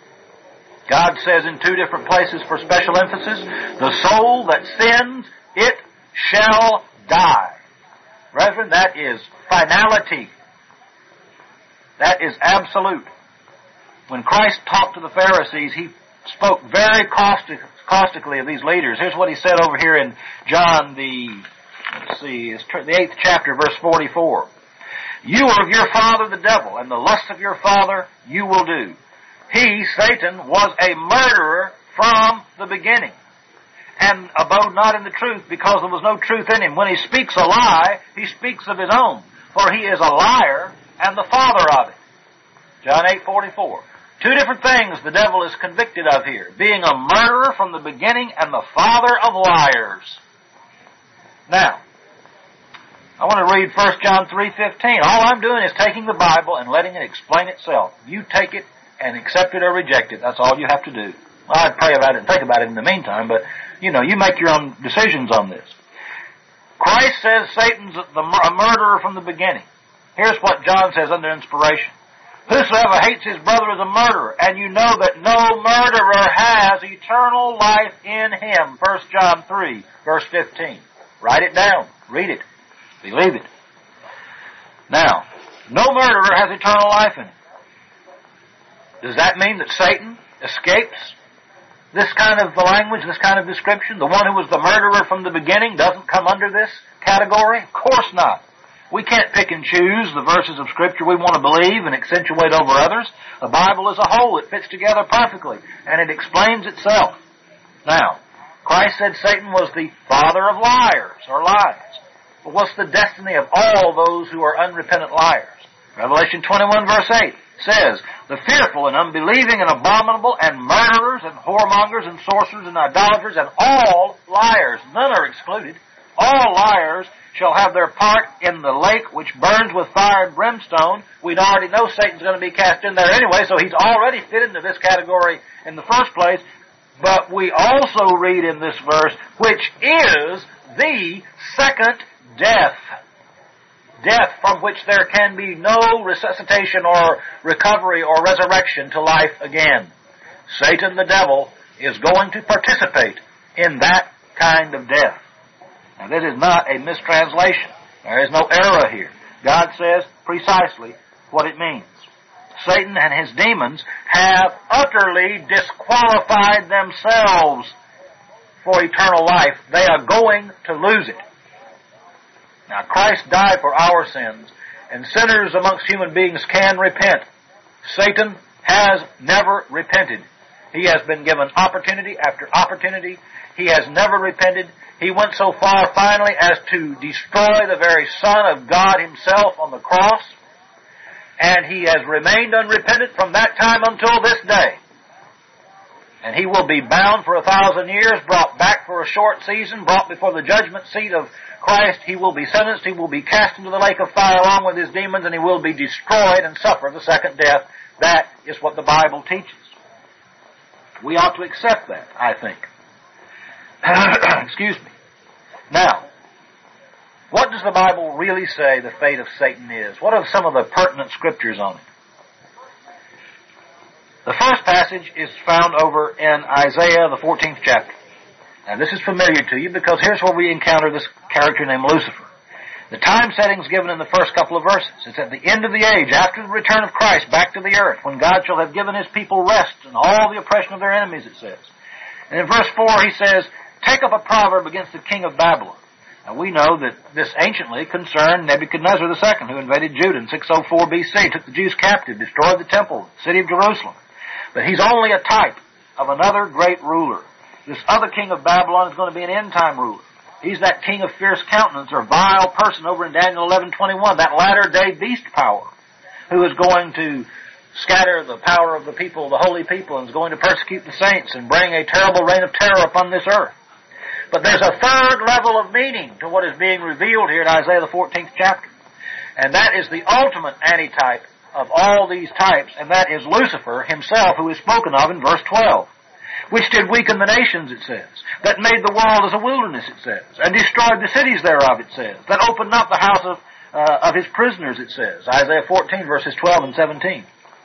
God says in two different places for special emphasis, the soul that sins, it shall die. Brethren, that is finality. That is absolute. When Christ talked to the Pharisees, He spoke very caustic, caustically of these leaders. Here's what He said over here in John the, let's see, the eighth chapter, verse forty-four. You are of your father the devil, and the lust of your father you will do. He, Satan, was a murderer from the beginning, and abode not in the truth, because there was no truth in him. When he speaks a lie, he speaks of his own, for he is a liar and the father of it. John eight forty-four. Two different things the devil is convicted of here. Being a murderer from the beginning and the father of liars. Now, I want to read First John three fifteen. All I'm doing is taking the Bible and letting it explain itself. You take it and accept it or reject it. That's all you have to do. Well, I'd pray about it and think about it in the meantime, but, you know, you make your own decisions on this. Christ says Satan's the, a murderer from the beginning. Here's what John says under inspiration. Whosoever hates his brother is a murderer, and you know that no murderer has eternal life in him. First John three, verse fifteen. Write it down. Read it. Believe it. Now, no murderer has eternal life in him. Does that mean that Satan escapes this kind of language, this kind of description? The one who was the murderer from the beginning doesn't come under this category? Of course not. We can't pick and choose the verses of Scripture we want to believe and accentuate over others. The Bible as a whole, it fits together perfectly, and it explains itself. Now, Christ said Satan was the father of liars, or lies. But what's the destiny of all those who are unrepentant liars? Revelation twenty-one verse eight says, the fearful and unbelieving and abominable and murderers and whoremongers and sorcerers and idolaters and all liars, none are excluded, all liars shall have their part in the lake which burns with fire and brimstone. We already know Satan's going to be cast in there anyway, so he's already fit into this category in the first place. But we also read in this verse, which is the second death. Death from which there can be no resuscitation or recovery or resurrection to life again. Satan, the devil, is going to participate in that kind of death. Now, this is not a mistranslation. There is no error here. God says precisely what it means. Satan and his demons have utterly disqualified themselves for eternal life. They are going to lose it. Now, Christ died for our sins, and sinners amongst human beings can repent. Satan has never repented. He has been given opportunity after opportunity. He has never repented. He went so far finally as to destroy the very Son of God himself on the cross, and he has remained unrepentant from that time until this day. And he will be bound for a thousand years, brought back for a short season, brought before the judgment seat of Christ. He will be sentenced, he will be cast into the lake of fire along with his demons, and he will be destroyed and suffer the second death. That is what the Bible teaches. We ought to accept that, I think. Excuse me. Now, what does the Bible really say the fate of Satan is? What are some of the pertinent scriptures on it? The first passage is found over in Isaiah, the fourteenth chapter. Now, this is familiar to you because here's where we encounter this character named Lucifer. The time setting is given in the first couple of verses. It's at the end of the age, after the return of Christ back to the earth, when God shall have given his people rest and all the oppression of their enemies, it says. And in verse four, he says, take up a proverb against the king of Babylon. Now, we know that this anciently concerned Nebuchadnezzar the second, who invaded Judah in six oh four B C, took the Jews captive, destroyed the temple, the city of Jerusalem. But he's only a type of another great ruler. This other king of Babylon is going to be an end-time ruler. He's that king of fierce countenance, or vile person over in Daniel eleven twenty-one, that latter-day beast power, who is going to scatter the power of the people, the holy people, and is going to persecute the saints and bring a terrible reign of terror upon this earth. But there's a third level of meaning to what is being revealed here in Isaiah the fourteenth chapter. And that is the ultimate antitype of all these types, and that is Lucifer himself, who is spoken of in verse twelve. Which did weaken the nations, it says. That made the world as a wilderness, it says. And destroyed the cities thereof, it says. That opened not the house of, uh, of his prisoners, it says. Isaiah fourteen, verses twelve and seventeen.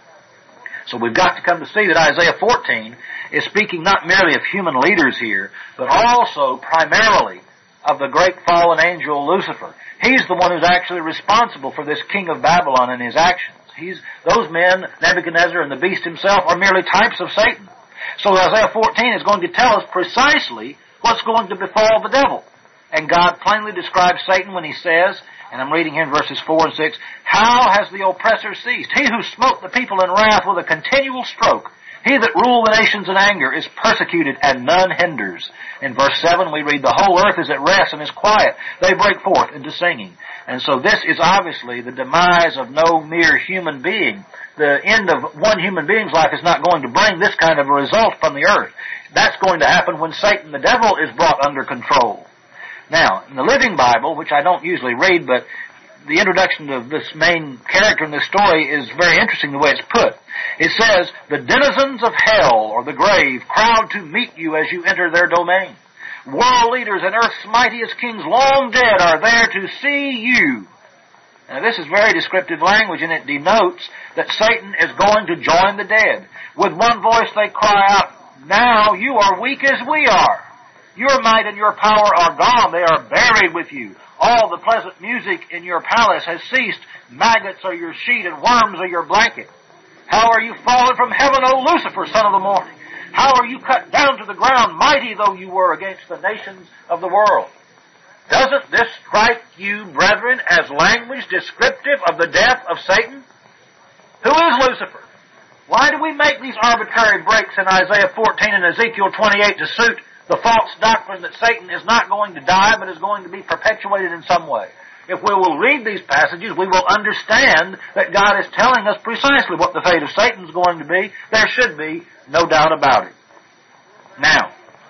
So we've got to come to see that Isaiah fourteen is speaking not merely of human leaders here, but also primarily of the great fallen angel Lucifer. He's the one who's actually responsible for this king of Babylon and his actions. He's, those men, Nebuchadnezzar and the beast himself, are merely types of Satan. So Isaiah fourteen is going to tell us precisely what's going to befall the devil. And God plainly describes Satan when he says, and I'm reading here in verses four and six, how has the oppressor ceased? He who smote the people in wrath with a continual stroke. He that ruled the nations in anger is persecuted, and none hinders. In verse seven we read, the whole earth is at rest and is quiet. They break forth into singing. And so this is obviously the demise of no mere human being. The end of one human being's life is not going to bring this kind of a result from the earth. That's going to happen when Satan, the devil, is brought under control. Now, in the Living Bible, which I don't usually read, but the introduction of this main character in this story is very interesting the way it's put. It says, the denizens of hell or the grave crowd to meet you as you enter their domain. World leaders and earth's mightiest kings long dead are there to see you. Now this is very descriptive language, and it denotes that Satan is going to join the dead. With one voice they cry out, now you are weak as we are. Your might and your power are gone. They are buried with you. All the pleasant music in your palace has ceased. Maggots are your sheet and worms are your blanket. How are you fallen from heaven, O Lucifer, son of the morning? How are you cut down to the ground, mighty though you were against the nations of the world? Doesn't this strike you, brethren, as language descriptive of the death of Satan? Who is Lucifer? Why do we make these arbitrary breaks in Isaiah fourteen and Ezekiel twenty-eight to suit the false doctrine that Satan is not going to die but is going to be perpetuated in some way? If we will read these passages, we will understand that God is telling us precisely what the fate of Satan is going to be. There should be no doubt about it. Now,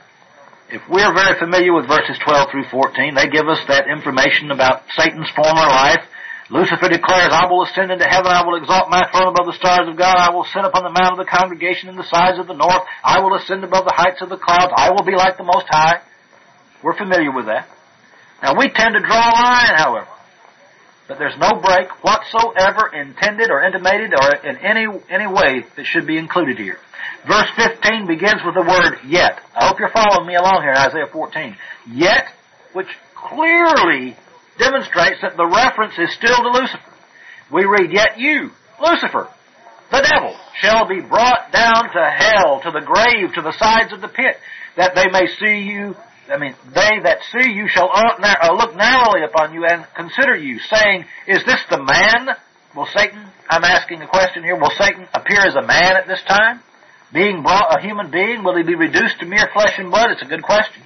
if we're very familiar with verses twelve through fourteen, they give us that information about Satan's former life. Lucifer declares, I will ascend into heaven, I will exalt my throne above the stars of God, I will sit upon the mount of the congregation in the sides of the north, I will ascend above the heights of the clouds, I will be like the Most High. We're familiar with that. Now we tend to draw a line, however, that there's no break whatsoever intended or intimated or in any any way that should be included here. Verse fifteen begins with the word yet. I hope you're following me along here in Isaiah fourteen. Yet, which clearly demonstrates that the reference is still to Lucifer. We read, yet you, Lucifer, the devil, shall be brought down to hell, to the grave, to the sides of the pit, that they may see you, I mean, they that see you shall look narrowly upon you and consider you, saying, is this the man? Will Satan, I'm asking a question here, will Satan appear as a man at this time? Being brought, a human being, will he be reduced to mere flesh and blood? It's a good question.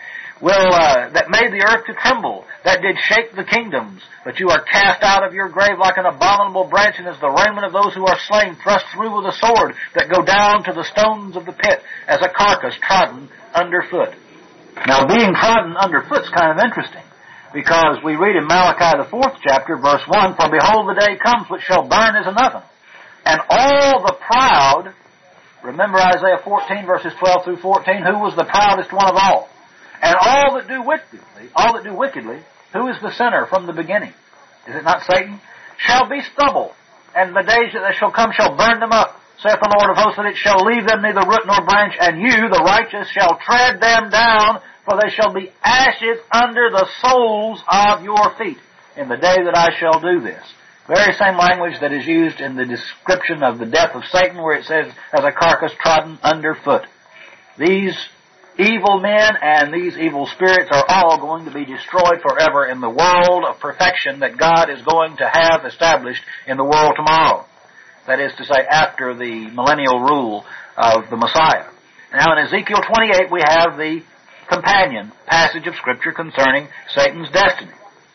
Will, uh, that made the earth to tremble, that did shake the kingdoms, but you are cast out of your grave like an abominable branch, and as the raiment of those who are slain, thrust through with a sword, that go down to the stones of the pit, as a carcass trodden underfoot. Now, being trodden underfoot is kind of interesting, because we read in Malachi the fourth chapter, verse one, for behold the day comes which shall burn as an oven, and all the proud, remember Isaiah fourteen, verses twelve through fourteen, who was the proudest one of all? And all that do wickedly, all that do wickedly, who is the sinner from the beginning? Is it not Satan? Shall be stubble, and the days that shall come shall burn them up, saith the Lord of hosts, that it shall leave them neither root nor branch, and you, the righteous, shall tread them down, for they shall be ashes under the soles of your feet, in the day that I shall do this. Very same language that is used in the description of the death of Satan, where it says, as a carcass trodden underfoot. These evil men and these evil spirits are all going to be destroyed forever in the world of perfection that God is going to have established in the world tomorrow. That is to say, after the millennial rule of the Messiah. Now in Ezekiel twenty-eight we have the companion passage of Scripture concerning Satan's destiny.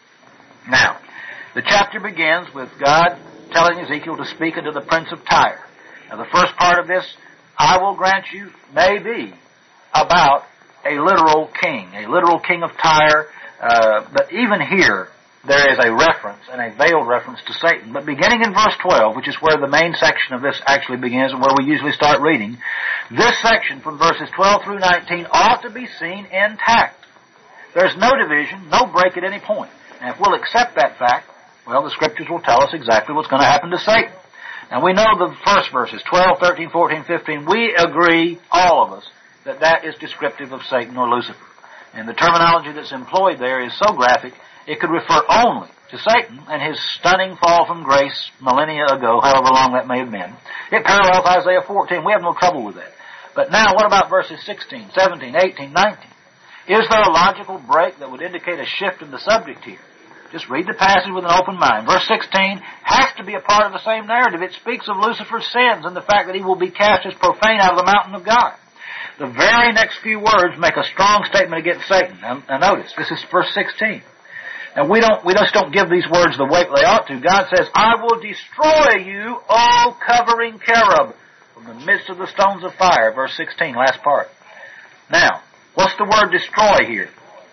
Now, the chapter begins with God telling Ezekiel to speak unto the prince of Tyre. Now the first part of this, I will grant you, may be about a literal king, a literal king of Tyre, uh, but even here there is a reference, and a veiled reference to Satan. But beginning in verse twelve, which is where the main section of this actually begins and where we usually start reading, this section from verses twelve through nineteen ought to be seen intact. There's no division, no break at any point. And if we'll accept that fact, well, the Scriptures will tell us exactly what's going to happen to Satan. And we know the first verses, twelve, thirteen, fourteen, fifteen, we agree, all of us, that that is descriptive of Satan or Lucifer. And the terminology that's employed there is so graphic, it could refer only to Satan and his stunning fall from grace millennia ago, however long that may have been. It parallels Isaiah fourteen. We have no trouble with that. But now, what about verses sixteen, seventeen, eighteen, nineteen? Is there a logical break that would indicate a shift in the subject here? Just read the passage with an open mind. Verse sixteen has to be a part of the same narrative. It speaks of Lucifer's sins and the fact that he will be cast as profane out of the mountain of God. The very next few words make a strong statement against Satan. Now, now notice, this is verse sixteen. And we don't, we just don't give these words the weight they ought to. God says, I will destroy you, O covering cherub, from the midst of the stones of fire. Verse sixteen, last part. Now, what's the word destroy here?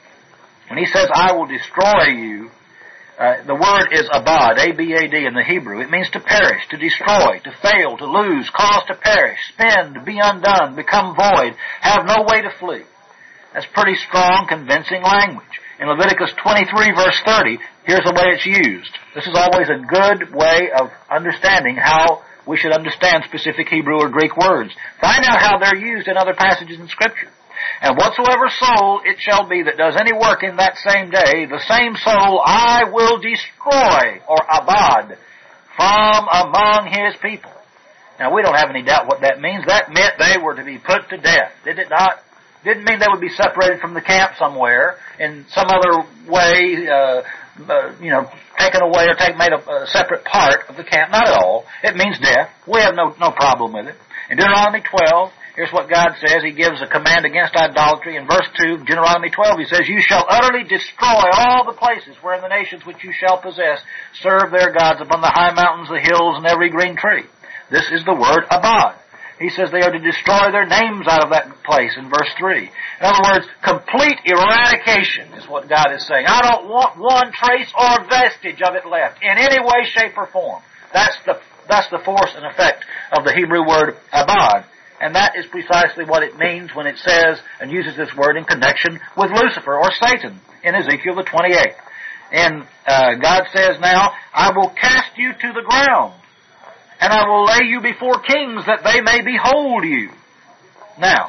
When he says, I will destroy you, uh, the word is abad, A B A D in the Hebrew. It means to perish, to destroy, to fail, to lose, cause to perish, spend, be undone, become void, have no way to flee. That's pretty strong, convincing language. In Leviticus twenty-three, verse thirty, here's the way it's used. This is always a good way of understanding how we should understand specific Hebrew or Greek words. Find out how they're used in other passages in Scripture. And whatsoever soul it shall be that does any work in that same day, the same soul I will destroy, or abad, from among his people. Now, we don't have any doubt what that means. That meant they were to be put to death, did it not? Didn't mean they would be separated from the camp somewhere in some other way, uh, uh, you know, taken away or take, made a, a separate part of the camp. Not at all. It means death. We have no, no problem with it. In Deuteronomy twelve, here's what God says. He gives a command against idolatry. In verse two, Deuteronomy twelve, he says, "You shall utterly destroy all the places wherein the nations which you shall possess serve their gods upon the high mountains, the hills, and every green tree." This is the word abad. He says they are to destroy their names out of that place in verse three. In other words, complete eradication is what God is saying. I don't want one trace or vestige of it left in any way, shape, or form. That's the, that's the force and effect of the Hebrew word abad. And that is precisely what it means when it says and uses this word in connection with Lucifer or Satan in Ezekiel the twenty-eighth. And uh, God says now, "I will cast you to the ground, and I will lay you before kings that they may behold you." Now,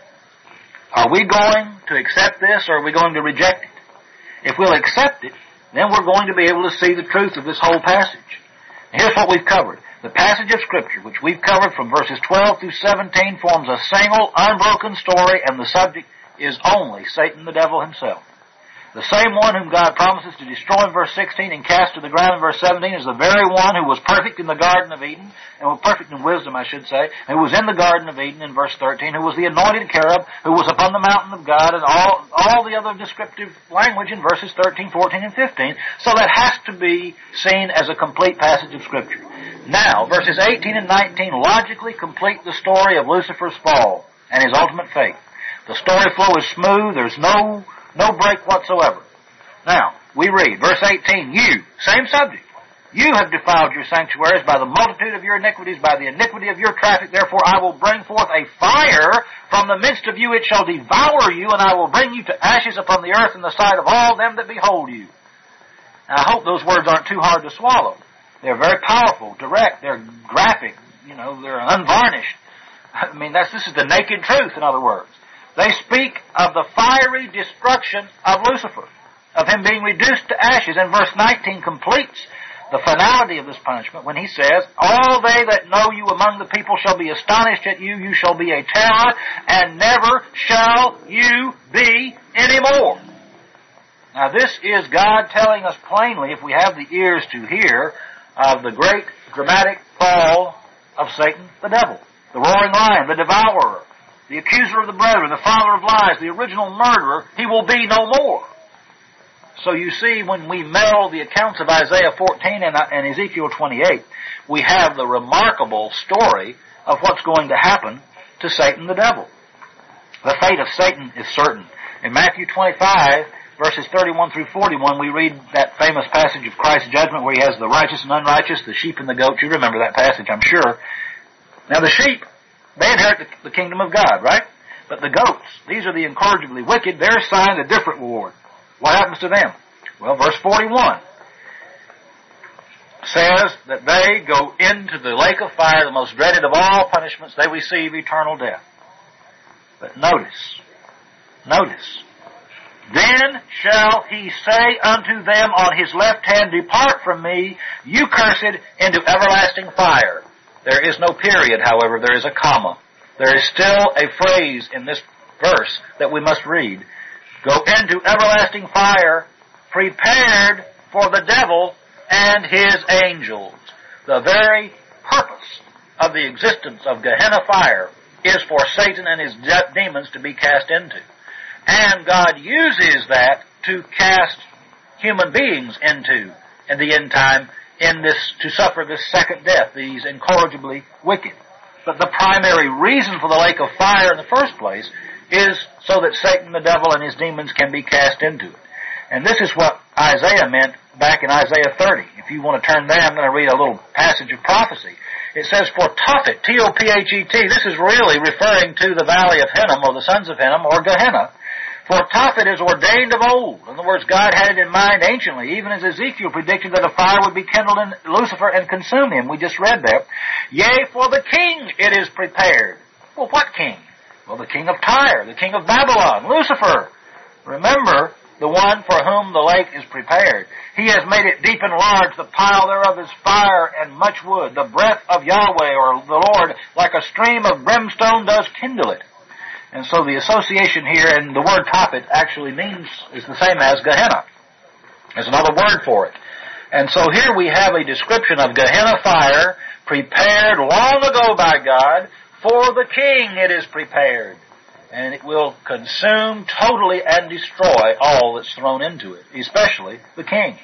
are we going to accept this or are we going to reject it? If we'll accept it, then we're going to be able to see the truth of this whole passage. And here's what we've covered. The passage of Scripture, which we've covered from verses twelve through seventeen, forms a single, unbroken story, and the subject is only Satan the devil himself. The same one whom God promises to destroy in verse sixteen and cast to the ground in verse seventeen is the very one who was perfect in the Garden of Eden, and was perfect in wisdom, I should say, who was in the Garden of Eden in verse thirteen, who was the anointed cherub, who was upon the mountain of God, and all, all the other descriptive language in verses thirteen, fourteen, and fifteen. So that has to be seen as a complete passage of Scripture. Now, verses eighteen and nineteen logically complete the story of Lucifer's fall and his ultimate fate. The story flow is smooth. There's no No break whatsoever. Now, we read, verse eighteen, "You," same subject, "you have defiled your sanctuaries by the multitude of your iniquities, by the iniquity of your traffic. Therefore I will bring forth a fire from the midst of you. It shall devour you, and I will bring you to ashes upon the earth in the sight of all them that behold you." Now, I hope those words aren't too hard to swallow. They're very powerful, direct, they're graphic, you know, they're unvarnished. I mean, that's, this is the naked truth, in other words. They speak of the fiery destruction of Lucifer, of him being reduced to ashes. And verse nineteen completes the finality of this punishment when he says, "All they that know you among the people shall be astonished at you. You shall be a terror, and never shall you be any more." Now this is God telling us plainly, if we have the ears to hear, of the great dramatic fall of Satan the devil, the roaring lion, the devourer, the accuser of the brethren, the father of lies, the original murderer. He will be no more. So you see, when we meld the accounts of Isaiah fourteen and, and Ezekiel twenty-eight, we have the remarkable story of what's going to happen to Satan the devil. The fate of Satan is certain. In Matthew twenty-five, verses thirty-one through forty-one, we read that famous passage of Christ's judgment where he has the righteous and unrighteous, the sheep and the goats. You remember that passage, I'm sure. Now the sheep, they inherit the, the kingdom of God, right? But the goats, these are the incorrigibly wicked, they're assigned a different reward. What happens to them? Well, verse forty-one says that they go into the lake of fire, the most dreaded of all punishments. They receive eternal death. But notice, notice, "Then shall he say unto them on his left hand, Depart from me, you cursed, into everlasting fire." There is no period, however, there is a comma. There is still a phrase in this verse that we must read. "Go into everlasting fire, prepared for the devil and his angels." The very purpose of the existence of Gehenna fire is for Satan and his de- demons to be cast into. And God uses that to cast human beings into, in the end time, in this, to suffer this second death, these incorrigibly wicked. But the primary reason for the lake of fire in the first place is so that Satan, the devil, and his demons can be cast into it. And this is what Isaiah meant back in Isaiah thirty. If you want to turn there, I'm going to read a little passage of prophecy. It says, "For Tophet," T O P H E T, this is really referring to the valley of Hinnom, or the sons of Hinnom, or Gehenna. "For Tophet is ordained of old." In other words, God had it in mind anciently, even as Ezekiel predicted that a fire would be kindled in Lucifer and consume him. We just read that. "Yea, for the king it is prepared." Well, what king? Well, the king of Tyre, the king of Babylon, Lucifer. Remember, the one for whom the lake is prepared. "He has made it deep and large, the pile thereof is fire and much wood. The breath of Yahweh, or the Lord, like a stream of brimstone does kindle it." And so the association here, and the word Tophet actually means, is the same as Gehenna. There's another word for it. And so here we have a description of Gehenna fire prepared long ago by God. For the king it is prepared. And it will consume totally and destroy all that's thrown into it, especially the king.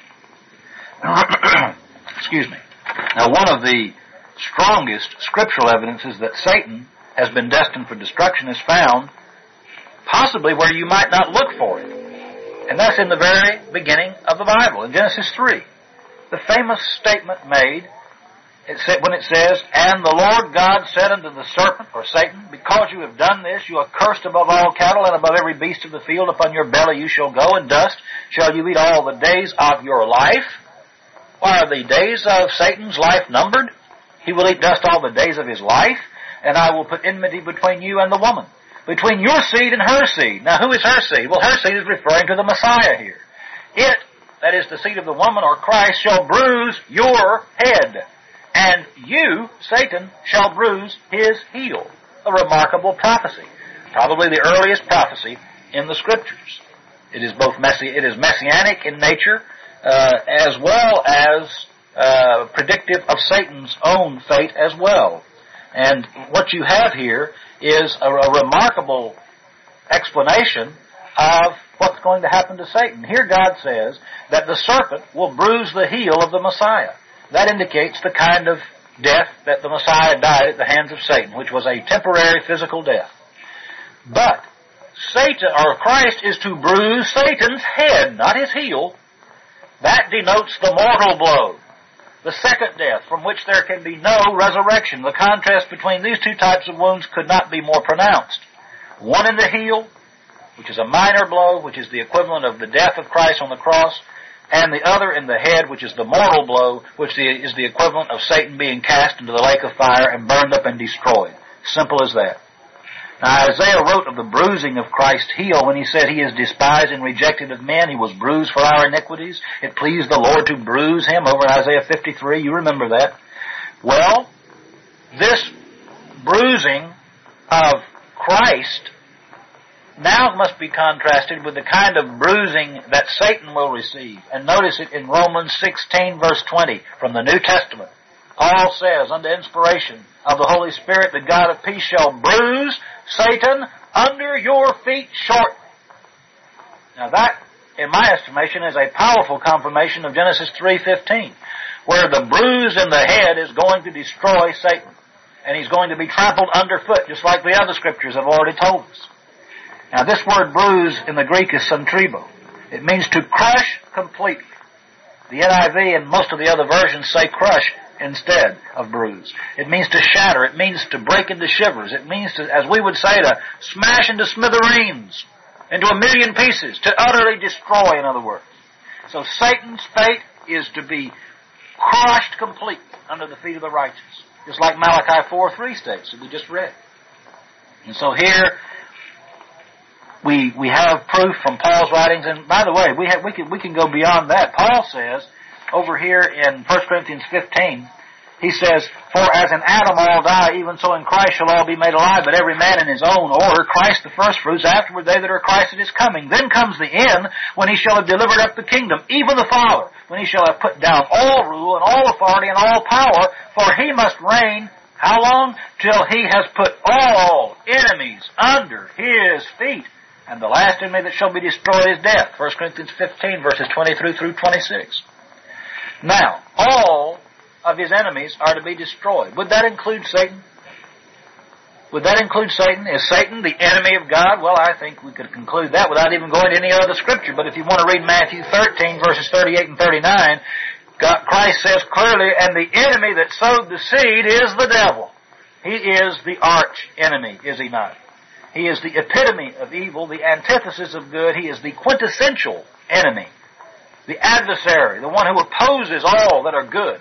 Excuse me. Now, one of the strongest scriptural evidences that Satan has been destined for destruction is found possibly where you might not look for it. And that's in the very beginning of the Bible, in Genesis three. The famous statement made it said, when it says, "And the Lord God said unto the serpent," or Satan, "because you have done this, you are cursed above all cattle and above every beast of the field. Upon your belly you shall go, and dust shall you eat all the days of your life." Why, are the days of Satan's life numbered? He will eat dust all the days of his life, and I will put enmity between you and the woman, between your seed and her seed. Now, who is her seed? Well, her seed is referring to the Messiah here. It, that is the seed of the woman or Christ, shall bruise your head, and you, Satan, shall bruise his heel. A remarkable prophecy. Probably the earliest prophecy in the Scriptures. It is both messi- it is messianic in nature, uh, as well as uh, predictive of Satan's own fate as well. And what you have here is a, a remarkable explanation of what's going to happen to Satan. Here God says that the serpent will bruise the heel of the Messiah. That indicates the kind of death that the Messiah died at the hands of Satan, which was a temporary physical death. But Satan, or Christ, is to bruise Satan's head, not his heel. That denotes the mortal blow, the second death, from which there can be no resurrection. The contrast between these two types of wounds could not be more pronounced. One in the heel, which is a minor blow, which is the equivalent of the death of Christ on the cross, and the other in the head, which is the mortal blow, which is the equivalent of Satan being cast into the lake of fire and burned up and destroyed. Simple as that. Now, Isaiah wrote of the bruising of Christ's heel when he said, "He is despised and rejected of men. He was bruised for our iniquities. It pleased the Lord to bruise him," over in Isaiah fifty-three. You remember that. Well, this bruising of Christ now must be contrasted with the kind of bruising that Satan will receive. And notice it in Romans sixteen, verse twenty, from the New Testament. Paul says, under inspiration of the Holy Spirit, "The God of peace shall bruise Satan under your feet shortly." Now that, in my estimation, is a powerful confirmation of Genesis three fifteen, where the bruise in the head is going to destroy Satan. And he's going to be trampled underfoot, just like the other scriptures have already told us. Now this word bruise in the Greek is santribo. It means to crush completely. The N I V and most of the other versions say crush instead of bruise. It means to shatter. It means to break into shivers. It means to, as we would say, to smash into smithereens, into a million pieces, to utterly destroy, in other words. So Satan's fate is to be crushed completely under the feet of the righteous, just like Malachi four three states that we just read. And so here we we have proof from Paul's writings, and by the way, we have, we can we can go beyond that. Paul says over here in First Corinthians fifteen, he says, "For as in Adam all die, even so in Christ shall all be made alive, but every man in his own order, Christ the firstfruits, afterward they that are Christ at his coming. Then comes the end, when he shall have delivered up the kingdom, even the Father, when he shall have put down all rule and all authority and all power, for he must reign." How long? "Till he has put all enemies under his feet. And the last enemy that shall be destroyed is death." First Corinthians fifteen, verses twenty-three through twenty-six. Now, all of his enemies are to be destroyed. Would that include Satan? Would that include Satan? Is Satan the enemy of God? Well, I think we could conclude that without even going to any other scripture. But if you want to read Matthew thirteen, verses thirty-eight and thirty-nine, God, Christ says clearly, "And the enemy that sowed the seed is the devil." He is the arch enemy, is he not? He is the epitome of evil, the antithesis of good. He is the quintessential enemy, the adversary, the one who opposes all that are good.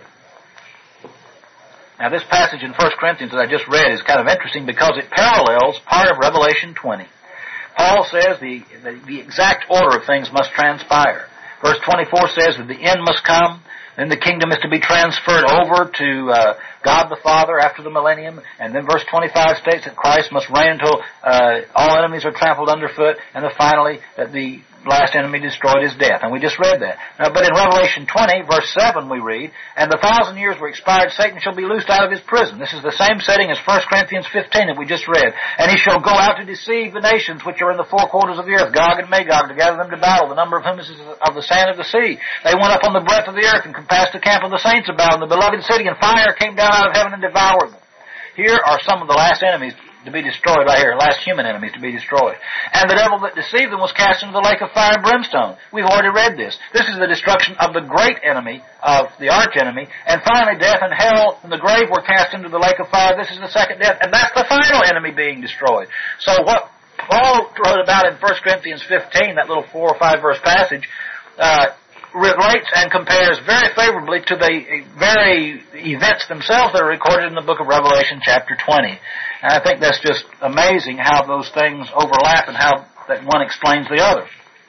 Now this passage in First Corinthians that I just read is kind of interesting because it parallels part of Revelation twenty. Paul says the, the, the exact order of things must transpire. Verse twenty-four says that the end must come, Then the kingdom is to be transferred over to uh, God the Father after the millennium. And then verse twenty-five states that Christ must reign until uh, all enemies are trampled underfoot. And then finally, that the last enemy destroyed is death. And we just read that. Now, but in Revelation twenty, verse seven, we read, "And the thousand years were expired, Satan shall be loosed out of his prison." This is the same setting as First Corinthians fifteen that we just read. "And he shall go out to deceive the nations which are in the four quarters of the earth, Gog and Magog, to gather them to battle, the number of whom is of the sand of the sea. They went up on the breadth of the earth and compassed the camp of the saints about, and the beloved city, and fire came down out of heaven and devoured them." Here are some of the last enemies to be destroyed right here, last human enemies to be destroyed. "And the devil that deceived them was cast into the lake of fire and brimstone." We've already read this. This is the destruction of the great enemy, of the arch enemy. "And finally, death and hell and the grave were cast into the lake of fire." This is the second death, and that's the final enemy being destroyed. So what Paul wrote about in First Corinthians fifteen, that little four or five verse passage, uh, relates and compares very favorably to the very events themselves that are recorded in the book of Revelation chapter twenty. And I think that's just amazing how those things overlap and how that one explains the other.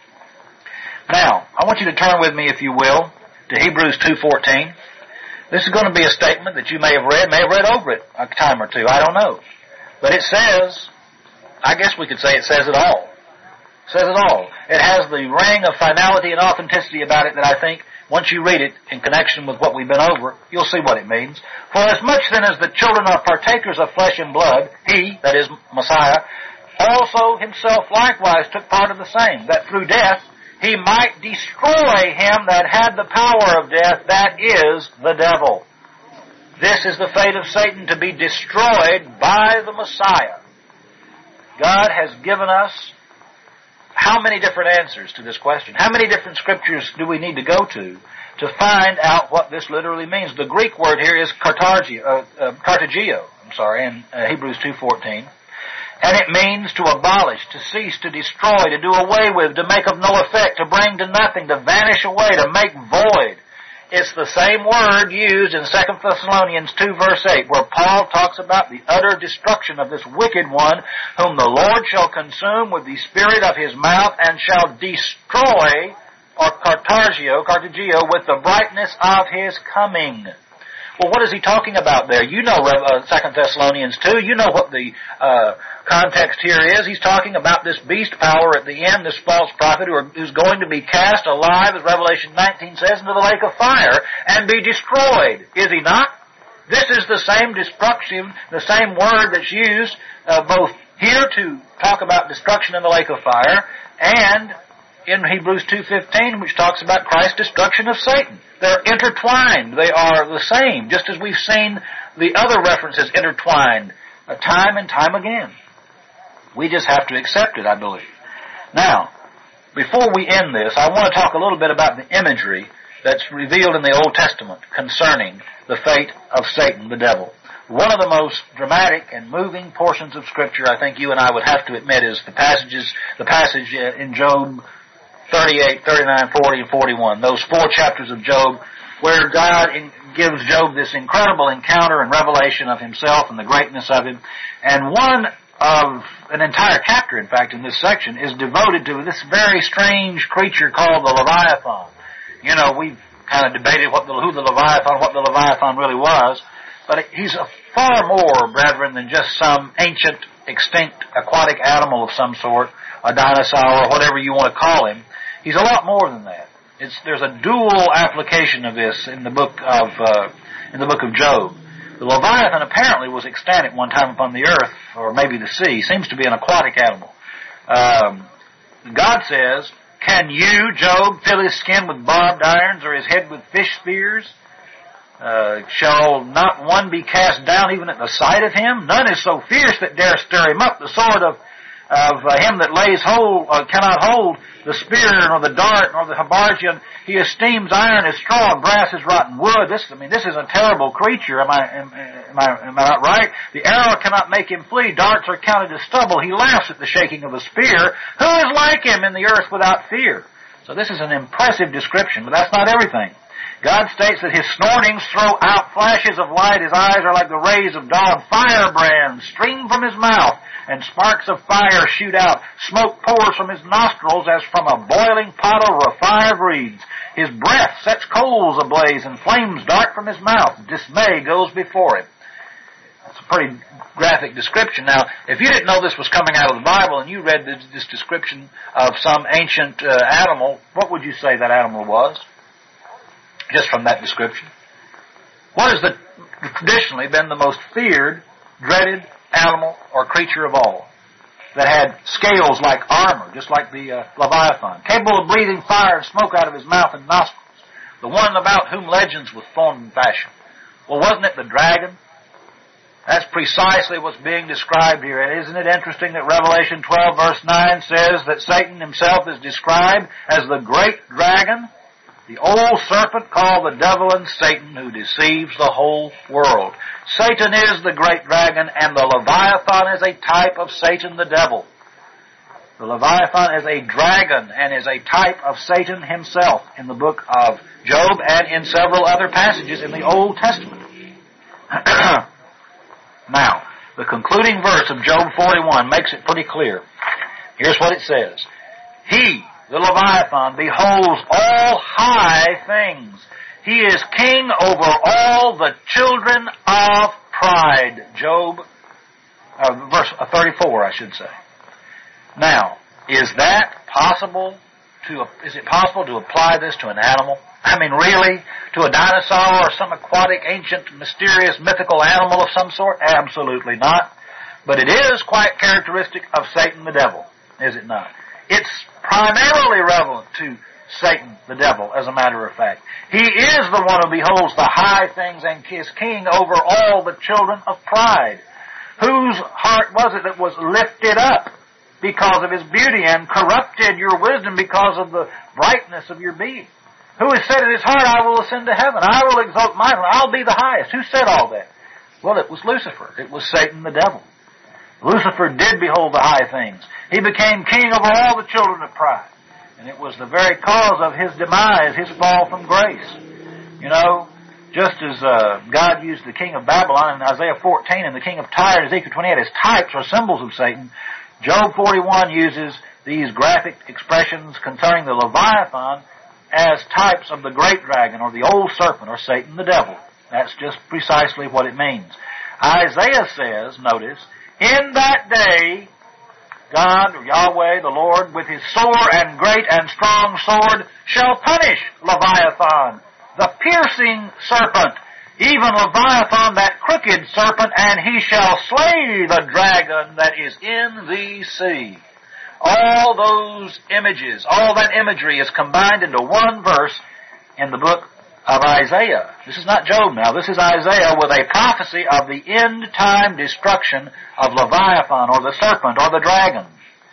Now, I want you to turn with me, if you will, to Hebrews two fourteen. This is going to be a statement that you may have read, may have read over it a time or two, I don't know. But it says, I guess we could say it says it all. Says it all. It has the ring of finality and authenticity about it that I think, once you read it in connection with what we've been over, you'll see what it means. "For as much then as the children are partakers of flesh and blood, he," that is Messiah, "also himself likewise took part of the same, that through death he might destroy him that had the power of death, that is, the devil." This is the fate of Satan, to be destroyed by the Messiah. God has given us how many different answers to this question? How many different scriptures do we need to go to to find out what this literally means? The Greek word here is cartagio, uh, uh, cartagio I'm sorry, in uh, Hebrews two fourteen. And it means to abolish, to cease, to destroy, to do away with, to make of no effect, to bring to nothing, to vanish away, to make void. It's the same word used in Second Thessalonians two verse eight, where Paul talks about the utter destruction of this wicked one, whom the Lord shall consume with the spirit of his mouth, and shall destroy, or cartagio, cartagio, with the brightness of his coming. Well, what is he talking about there? You know uh, Second Thessalonians two. You know what the uh, context here is. He's talking about this beast power at the end, this false prophet who are, who's going to be cast alive, as Revelation nineteen says, into the lake of fire and be destroyed. Is he not? This is the same destruction, the same word that's used uh, both here to talk about destruction in the lake of fire and in Hebrews two fifteen, which talks about Christ's destruction of Satan. They're intertwined. They are the same, just as we've seen the other references intertwined uh, time and time again. We just have to accept it, I believe. Now, before we end this, I want to talk a little bit about the imagery that's revealed in the Old Testament concerning the fate of Satan, the devil. One of the most dramatic and moving portions of Scripture, I think you and I would have to admit, is the passages, the passage in Job thirty-eight, thirty-nine, forty, and forty-one. Those four chapters of Job, where God in, gives Job this incredible encounter and revelation of himself and the greatness of him. And one of an entire chapter, in fact, in this section, is devoted to this very strange creature called the Leviathan. You know, we've kind of debated what the, who the Leviathan, what the Leviathan really was. But he's a far more, brethren, than just some ancient, extinct, aquatic animal of some sort, a dinosaur, or whatever you want to call him. He's a lot more than that. It's, there's a dual application of this in the book of uh, in the book of Job. The Leviathan apparently was extant at one time upon the earth, or maybe the sea. Seems to be an aquatic animal. Um, God says, "Can you, Job, fill his skin with barbed irons, or his head with fish spears? Uh, shall not one be cast down even at the sight of him? None is so fierce that dare stir him up. The sword of of uh, him that lays hold uh, cannot hold the spear, nor the dart, nor the habergeon. He esteems iron as straw, and brass as rotten wood." This, I mean, this is a terrible creature. Am I, am, am I, am I not right? "The arrow cannot make him flee. Darts are counted as stubble. He laughs at the shaking of a spear. Who is like him in the earth without fear?" So this is an impressive description, but that's not everything. God states that his snortings throw out flashes of light. His eyes are like the rays of dawn. Firebrands stream from his mouth, and sparks of fire shoot out. Smoke pours from his nostrils as from a boiling pot over a fire of reeds. His breath sets coals ablaze, and flames dart from his mouth. Dismay goes before him. That's a pretty graphic description. Now, if you didn't know this was coming out of the Bible and you read this, this description of some ancient uh, animal, what would you say that animal was? Just from that description. What has the, traditionally been the most feared, dreaded animal or creature of all? That had scales like armor, just like the uh, Leviathan, capable of breathing fire and smoke out of his mouth and nostrils. The one about whom legends were formed and fashioned. Well, wasn't it the dragon? That's precisely what's being described here. And isn't it interesting that Revelation twelve verse nine says that Satan himself is described as the great dragon, the old serpent called the devil and Satan, who deceives the whole world. Satan is the great dragon, and the Leviathan is a type of Satan the devil. The Leviathan is a dragon and is a type of Satan himself in the book of Job and in several other passages in the Old Testament. Now, the concluding verse of Job forty-one makes it pretty clear. Here's what it says. He, the Leviathan, beholds all high things. He is king over all the children of pride. Job, uh, verse thirty-four, I should say. Now, is that possible to, is it possible to apply this to an animal? I mean, really? To a dinosaur or some aquatic, ancient, mysterious, mythical animal of some sort? Absolutely not. But it is quite characteristic of Satan the devil, is it not? It's primarily relevant to Satan the devil, as a matter of fact. He is the one who beholds the high things and is king over all the children of pride. Whose heart was it that was lifted up because of his beauty and corrupted your wisdom because of the brightness of your being? Who has said in his heart, I will ascend to heaven, I will exalt my throne, I'll be the highest? Who said all that? Well, it was Lucifer. It was Satan the devil. Lucifer did behold the high things. He became king over all the children of pride. And it was the very cause of his demise, his fall from grace. You know, just as uh, God used the king of Babylon in Isaiah fourteen and the king of Tyre in Ezekiel twenty-eight as types or symbols of Satan, Job forty-one uses these graphic expressions concerning the Leviathan as types of the great dragon or the old serpent or Satan the devil. That's just precisely what it means. Isaiah says, notice, in that day, God, or Yahweh, the Lord, with his sore and great and strong sword, shall punish Leviathan, the piercing serpent, even Leviathan, that crooked serpent, and he shall slay the dragon that is in the sea. All those images, all that imagery is combined into one verse in the book of Isaiah. This is not Job now. This is Isaiah with a prophecy of the end-time destruction of Leviathan or the serpent or the dragon.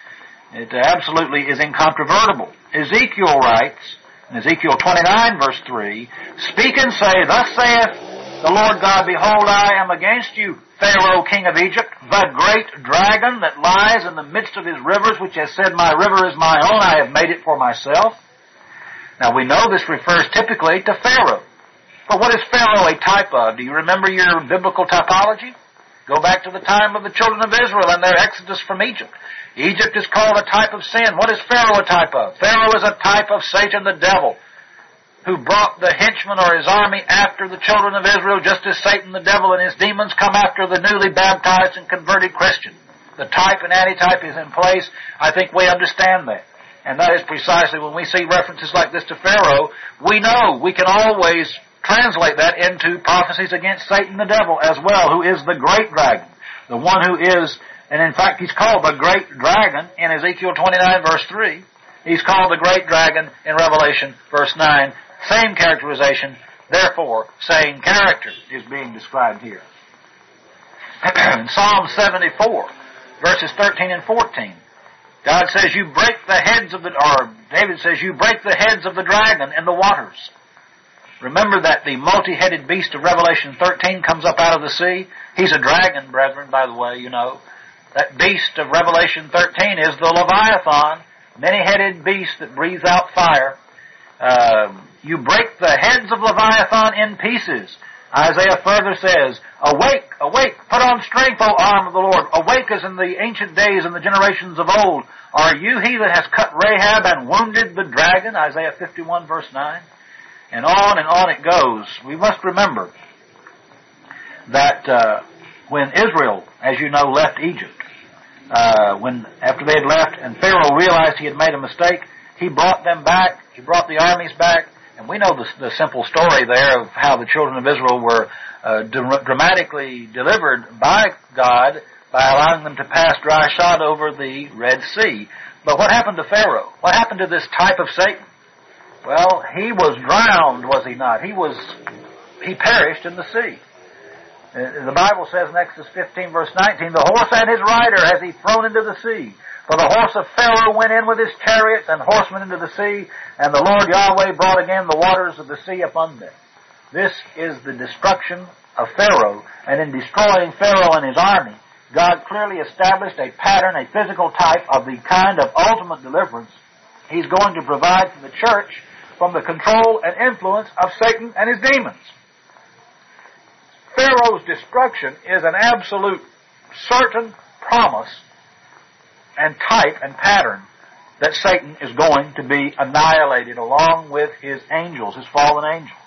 It absolutely is incontrovertible. Ezekiel writes, in Ezekiel twenty-nine verse three, Speak and say, Thus saith the Lord God, Behold, I am against you, Pharaoh, king of Egypt, the great dragon that lies in the midst of his rivers, which has said, My river is my own, I have made it for myself. Now we know this refers typically to Pharaoh. But what is Pharaoh a type of? Do you remember your biblical typology? Go back to the time of the children of Israel and their exodus from Egypt. Egypt is called a type of sin. What is Pharaoh a type of? Pharaoh is a type of Satan the devil, who brought the henchman or his army after the children of Israel, just as Satan the devil and his demons come after the newly baptized and converted Christian. The type and antitype is in place. I think we understand that. And that is precisely when we see references like this to Pharaoh, we know we can always translate that into prophecies against Satan the devil as well, who is the great dragon. The one who is, and in fact he's called the great dragon in Ezekiel twenty-nine verse three. He's called the great dragon in Revelation verse nine. Same characterization, therefore, same character is being described here. In Psalm seventy-four, verses thirteen and fourteen, God says, you break the heads of the, or David says, you break the heads of the dragon in the waters. Remember that the multi-headed beast of Revelation thirteen comes up out of the sea. He's a dragon, brethren, by the way, you know. That beast of Revelation thirteen is the Leviathan, many-headed beast that breathes out fire. Uh, you break the heads of Leviathan in pieces. Isaiah further says, Awake, awake, put on strength, O arm of the Lord. Awake as in the ancient days and the generations of old. Are you he that has cut Rahab and wounded the dragon? Isaiah fifty-one verse nine. And on and on it goes. We must remember that uh, when Israel, as you know, left Egypt, uh, when after they had left and Pharaoh realized he had made a mistake, he brought them back, he brought the armies back, and we know the, the simple story there of how the children of Israel were uh, d- dramatically delivered by God by allowing them to pass dry shod over the Red Sea. But what happened to Pharaoh? What happened to this type of Satan? Well, he was drowned, was he not? He was, he perished in the sea. The Bible says in Exodus fifteen verse nineteen, the horse and his rider has he thrown into the sea. For the horse of Pharaoh went in with his chariots and horsemen into the sea, and the Lord Yahweh brought again the waters of the sea upon them. This is the destruction of Pharaoh, and in destroying Pharaoh and his army, God clearly established a pattern, a physical type of the kind of ultimate deliverance He's going to provide for the church from the control and influence of Satan and his demons. Pharaoh's destruction is an absolute certain promise and type and pattern that Satan is going to be annihilated along with his angels, his fallen angels.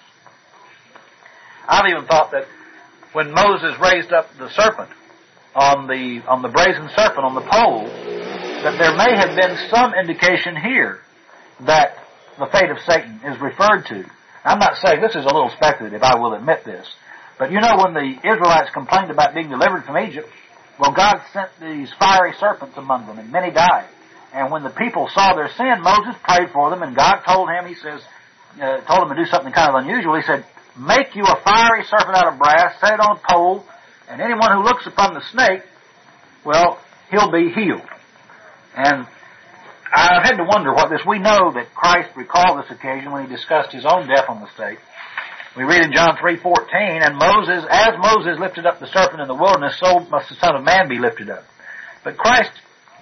I've even thought that when Moses raised up the serpent on the on the brazen serpent on the pole, that there may have been some indication here that the fate of Satan is referred to. I'm not saying, this is a little speculative, I will admit this, but you know when the Israelites complained about being delivered from Egypt, well, God sent these fiery serpents among them, and many died. And when the people saw their sin, Moses prayed for them, and God told him, he says, uh, told him to do something kind of unusual. He said, make you a fiery serpent out of brass, set it on a pole, and anyone who looks upon the snake, well, he'll be healed. And I've had to wonder what this, we know that Christ recalled this occasion when he discussed his own death on the stake. We read in John three fourteen, and Moses, as Moses lifted up the serpent in the wilderness, so must the Son of Man be lifted up. But Christ,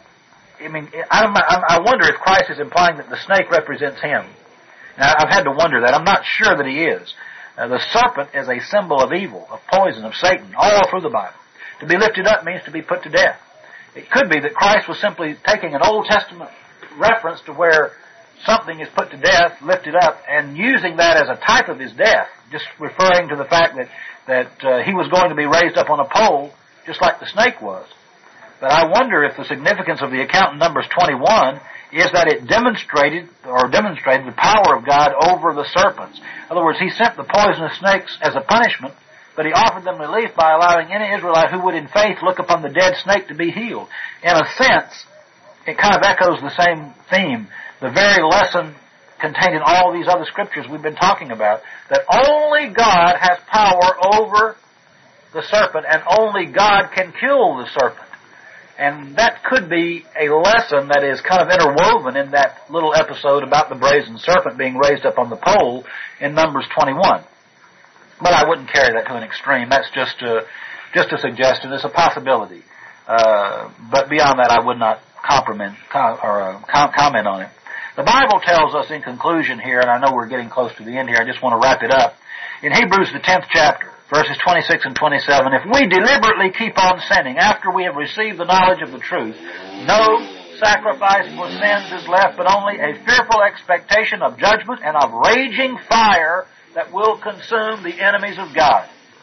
I mean, I, I wonder if Christ is implying that the snake represents him. Now, I've had to wonder that. I'm not sure that he is. Uh, the serpent is a symbol of evil, of poison, of Satan, all through the Bible. To be lifted up means to be put to death. It could be that Christ was simply taking an Old Testament reference to where something is put to death, lifted up, and using that as a type of his death, just referring to the fact that, that uh, he was going to be raised up on a pole, just like the snake was. But I wonder if the significance of the account in Numbers twenty-one is that it demonstrated, or demonstrated the power of God over the serpents. In other words, he sent the poisonous snakes as a punishment, but he offered them relief by allowing any Israelite who would in faith look upon the dead snake to be healed. In a sense, it kind of echoes the same theme, the very lesson contained in all these other scriptures we've been talking about, that only God has power over the serpent, and only God can kill the serpent. And that could be a lesson that is kind of interwoven in that little episode about the brazen serpent being raised up on the pole in Numbers twenty-one. But I wouldn't carry that to an extreme. That's just a, just a suggestion. It's a possibility. Uh, but beyond that, I would not compliment, com, or, uh, com, comment on it. The Bible tells us in conclusion here, and I know we're getting close to the end here, I just want to wrap it up. In Hebrews, the tenth chapter, verses twenty-six and twenty-seven, if we deliberately keep on sinning after we have received the knowledge of the truth, no sacrifice for sins is left, but only a fearful expectation of judgment and of raging fire that will consume the enemies of God.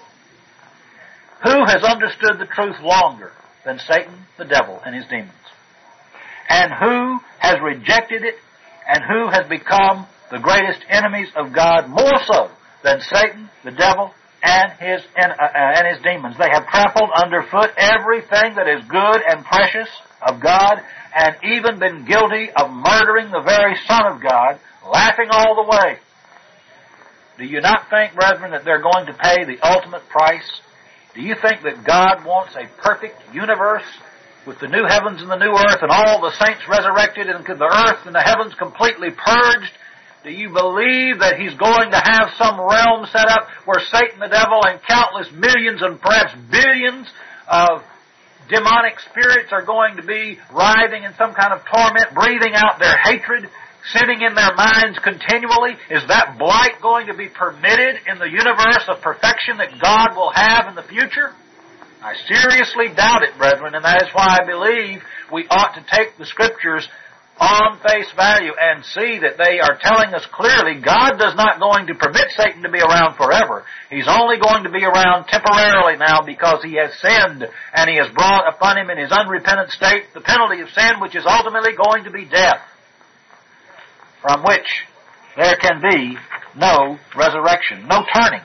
Who has understood the truth longer than Satan, the devil, and his demons? And who has rejected it, and who has become the greatest enemies of God more so than Satan, the devil, and his and, uh, and his demons? They have trampled underfoot everything that is good and precious of God, and even been guilty of murdering the very Son of God, laughing all the way. Do you not think, brethren, that they're going to pay the ultimate price? Do you think that God wants a perfect universe with the new heavens and the new earth and all the saints resurrected and the earth and the heavens completely purged? Do you believe that He's going to have some realm set up where Satan, the devil, and countless millions and perhaps billions of demonic spirits are going to be writhing in some kind of torment, breathing out their hatred, sinning in their minds continually? Is that blight going to be permitted in the universe of perfection that God will have in the future? I seriously doubt it, brethren, and that is why I believe we ought to take the Scriptures on face value and see that they are telling us clearly God does not going to permit Satan to be around forever. He's only going to be around temporarily now because he has sinned, and he has brought upon him in his unrepentant state the penalty of sin, which is ultimately going to be death, from which there can be no resurrection, no turning.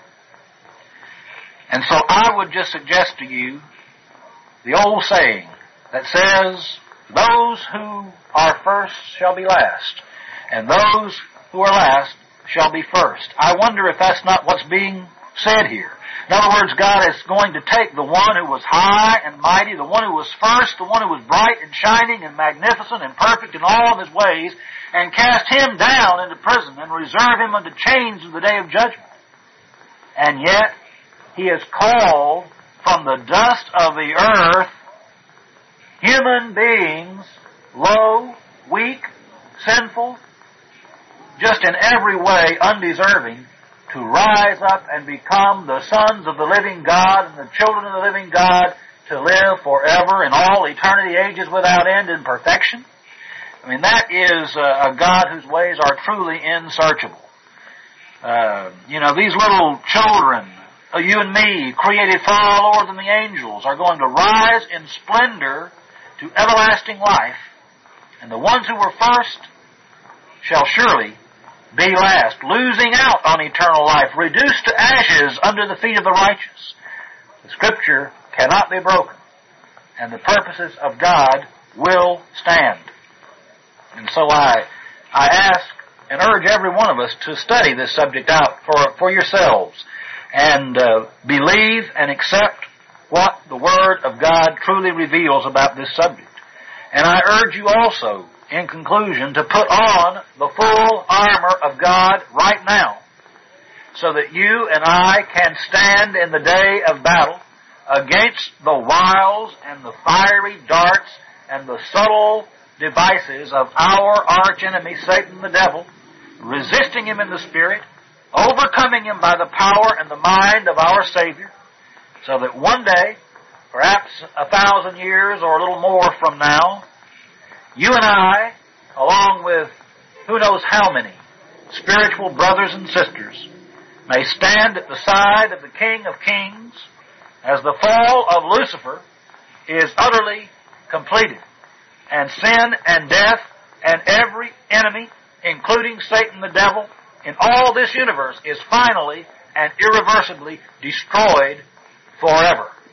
And so I would just suggest to you the old saying that says, those who are first shall be last, and those who are last shall be first. I wonder if that's not what's being said here. In other words, God is going to take the one who was high and mighty, the one who was first, the one who was bright and shining and magnificent and perfect in all of his ways, and cast him down into prison and reserve him unto chains of the day of judgment. And yet, he has called from the dust of the earth human beings, low, weak, sinful, just in every way undeserving, to rise up and become the sons of the living God and the children of the living God, to live forever in all eternity ages without end in perfection. I mean, that is a God whose ways are truly unsearchable. Uh, you know, these little children, uh, you and me, created far lower than the angels, are going to rise in splendor to everlasting life, and the ones who were first shall surely be last, losing out on eternal life, reduced to ashes under the feet of the righteous. The Scripture cannot be broken, and the purposes of God will stand. And so I, I ask and urge every one of us to study this subject out for, for yourselves, and uh, believe and accept what the Word of God truly reveals about this subject. And I urge you also, in conclusion, to put on the full armor of God right now, so that you and I can stand in the day of battle against the wiles and the fiery darts and the subtle devices of our archenemy, Satan the devil, resisting him in the Spirit, overcoming him by the power and the mind of our Savior, so that one day, perhaps a thousand years or a little more from now, you and I, along with who knows how many spiritual brothers and sisters, may stand at the side of the King of Kings as the fall of Lucifer is utterly completed, and sin and death and every enemy, including Satan the devil, in all this universe is finally and irreversibly destroyed forever.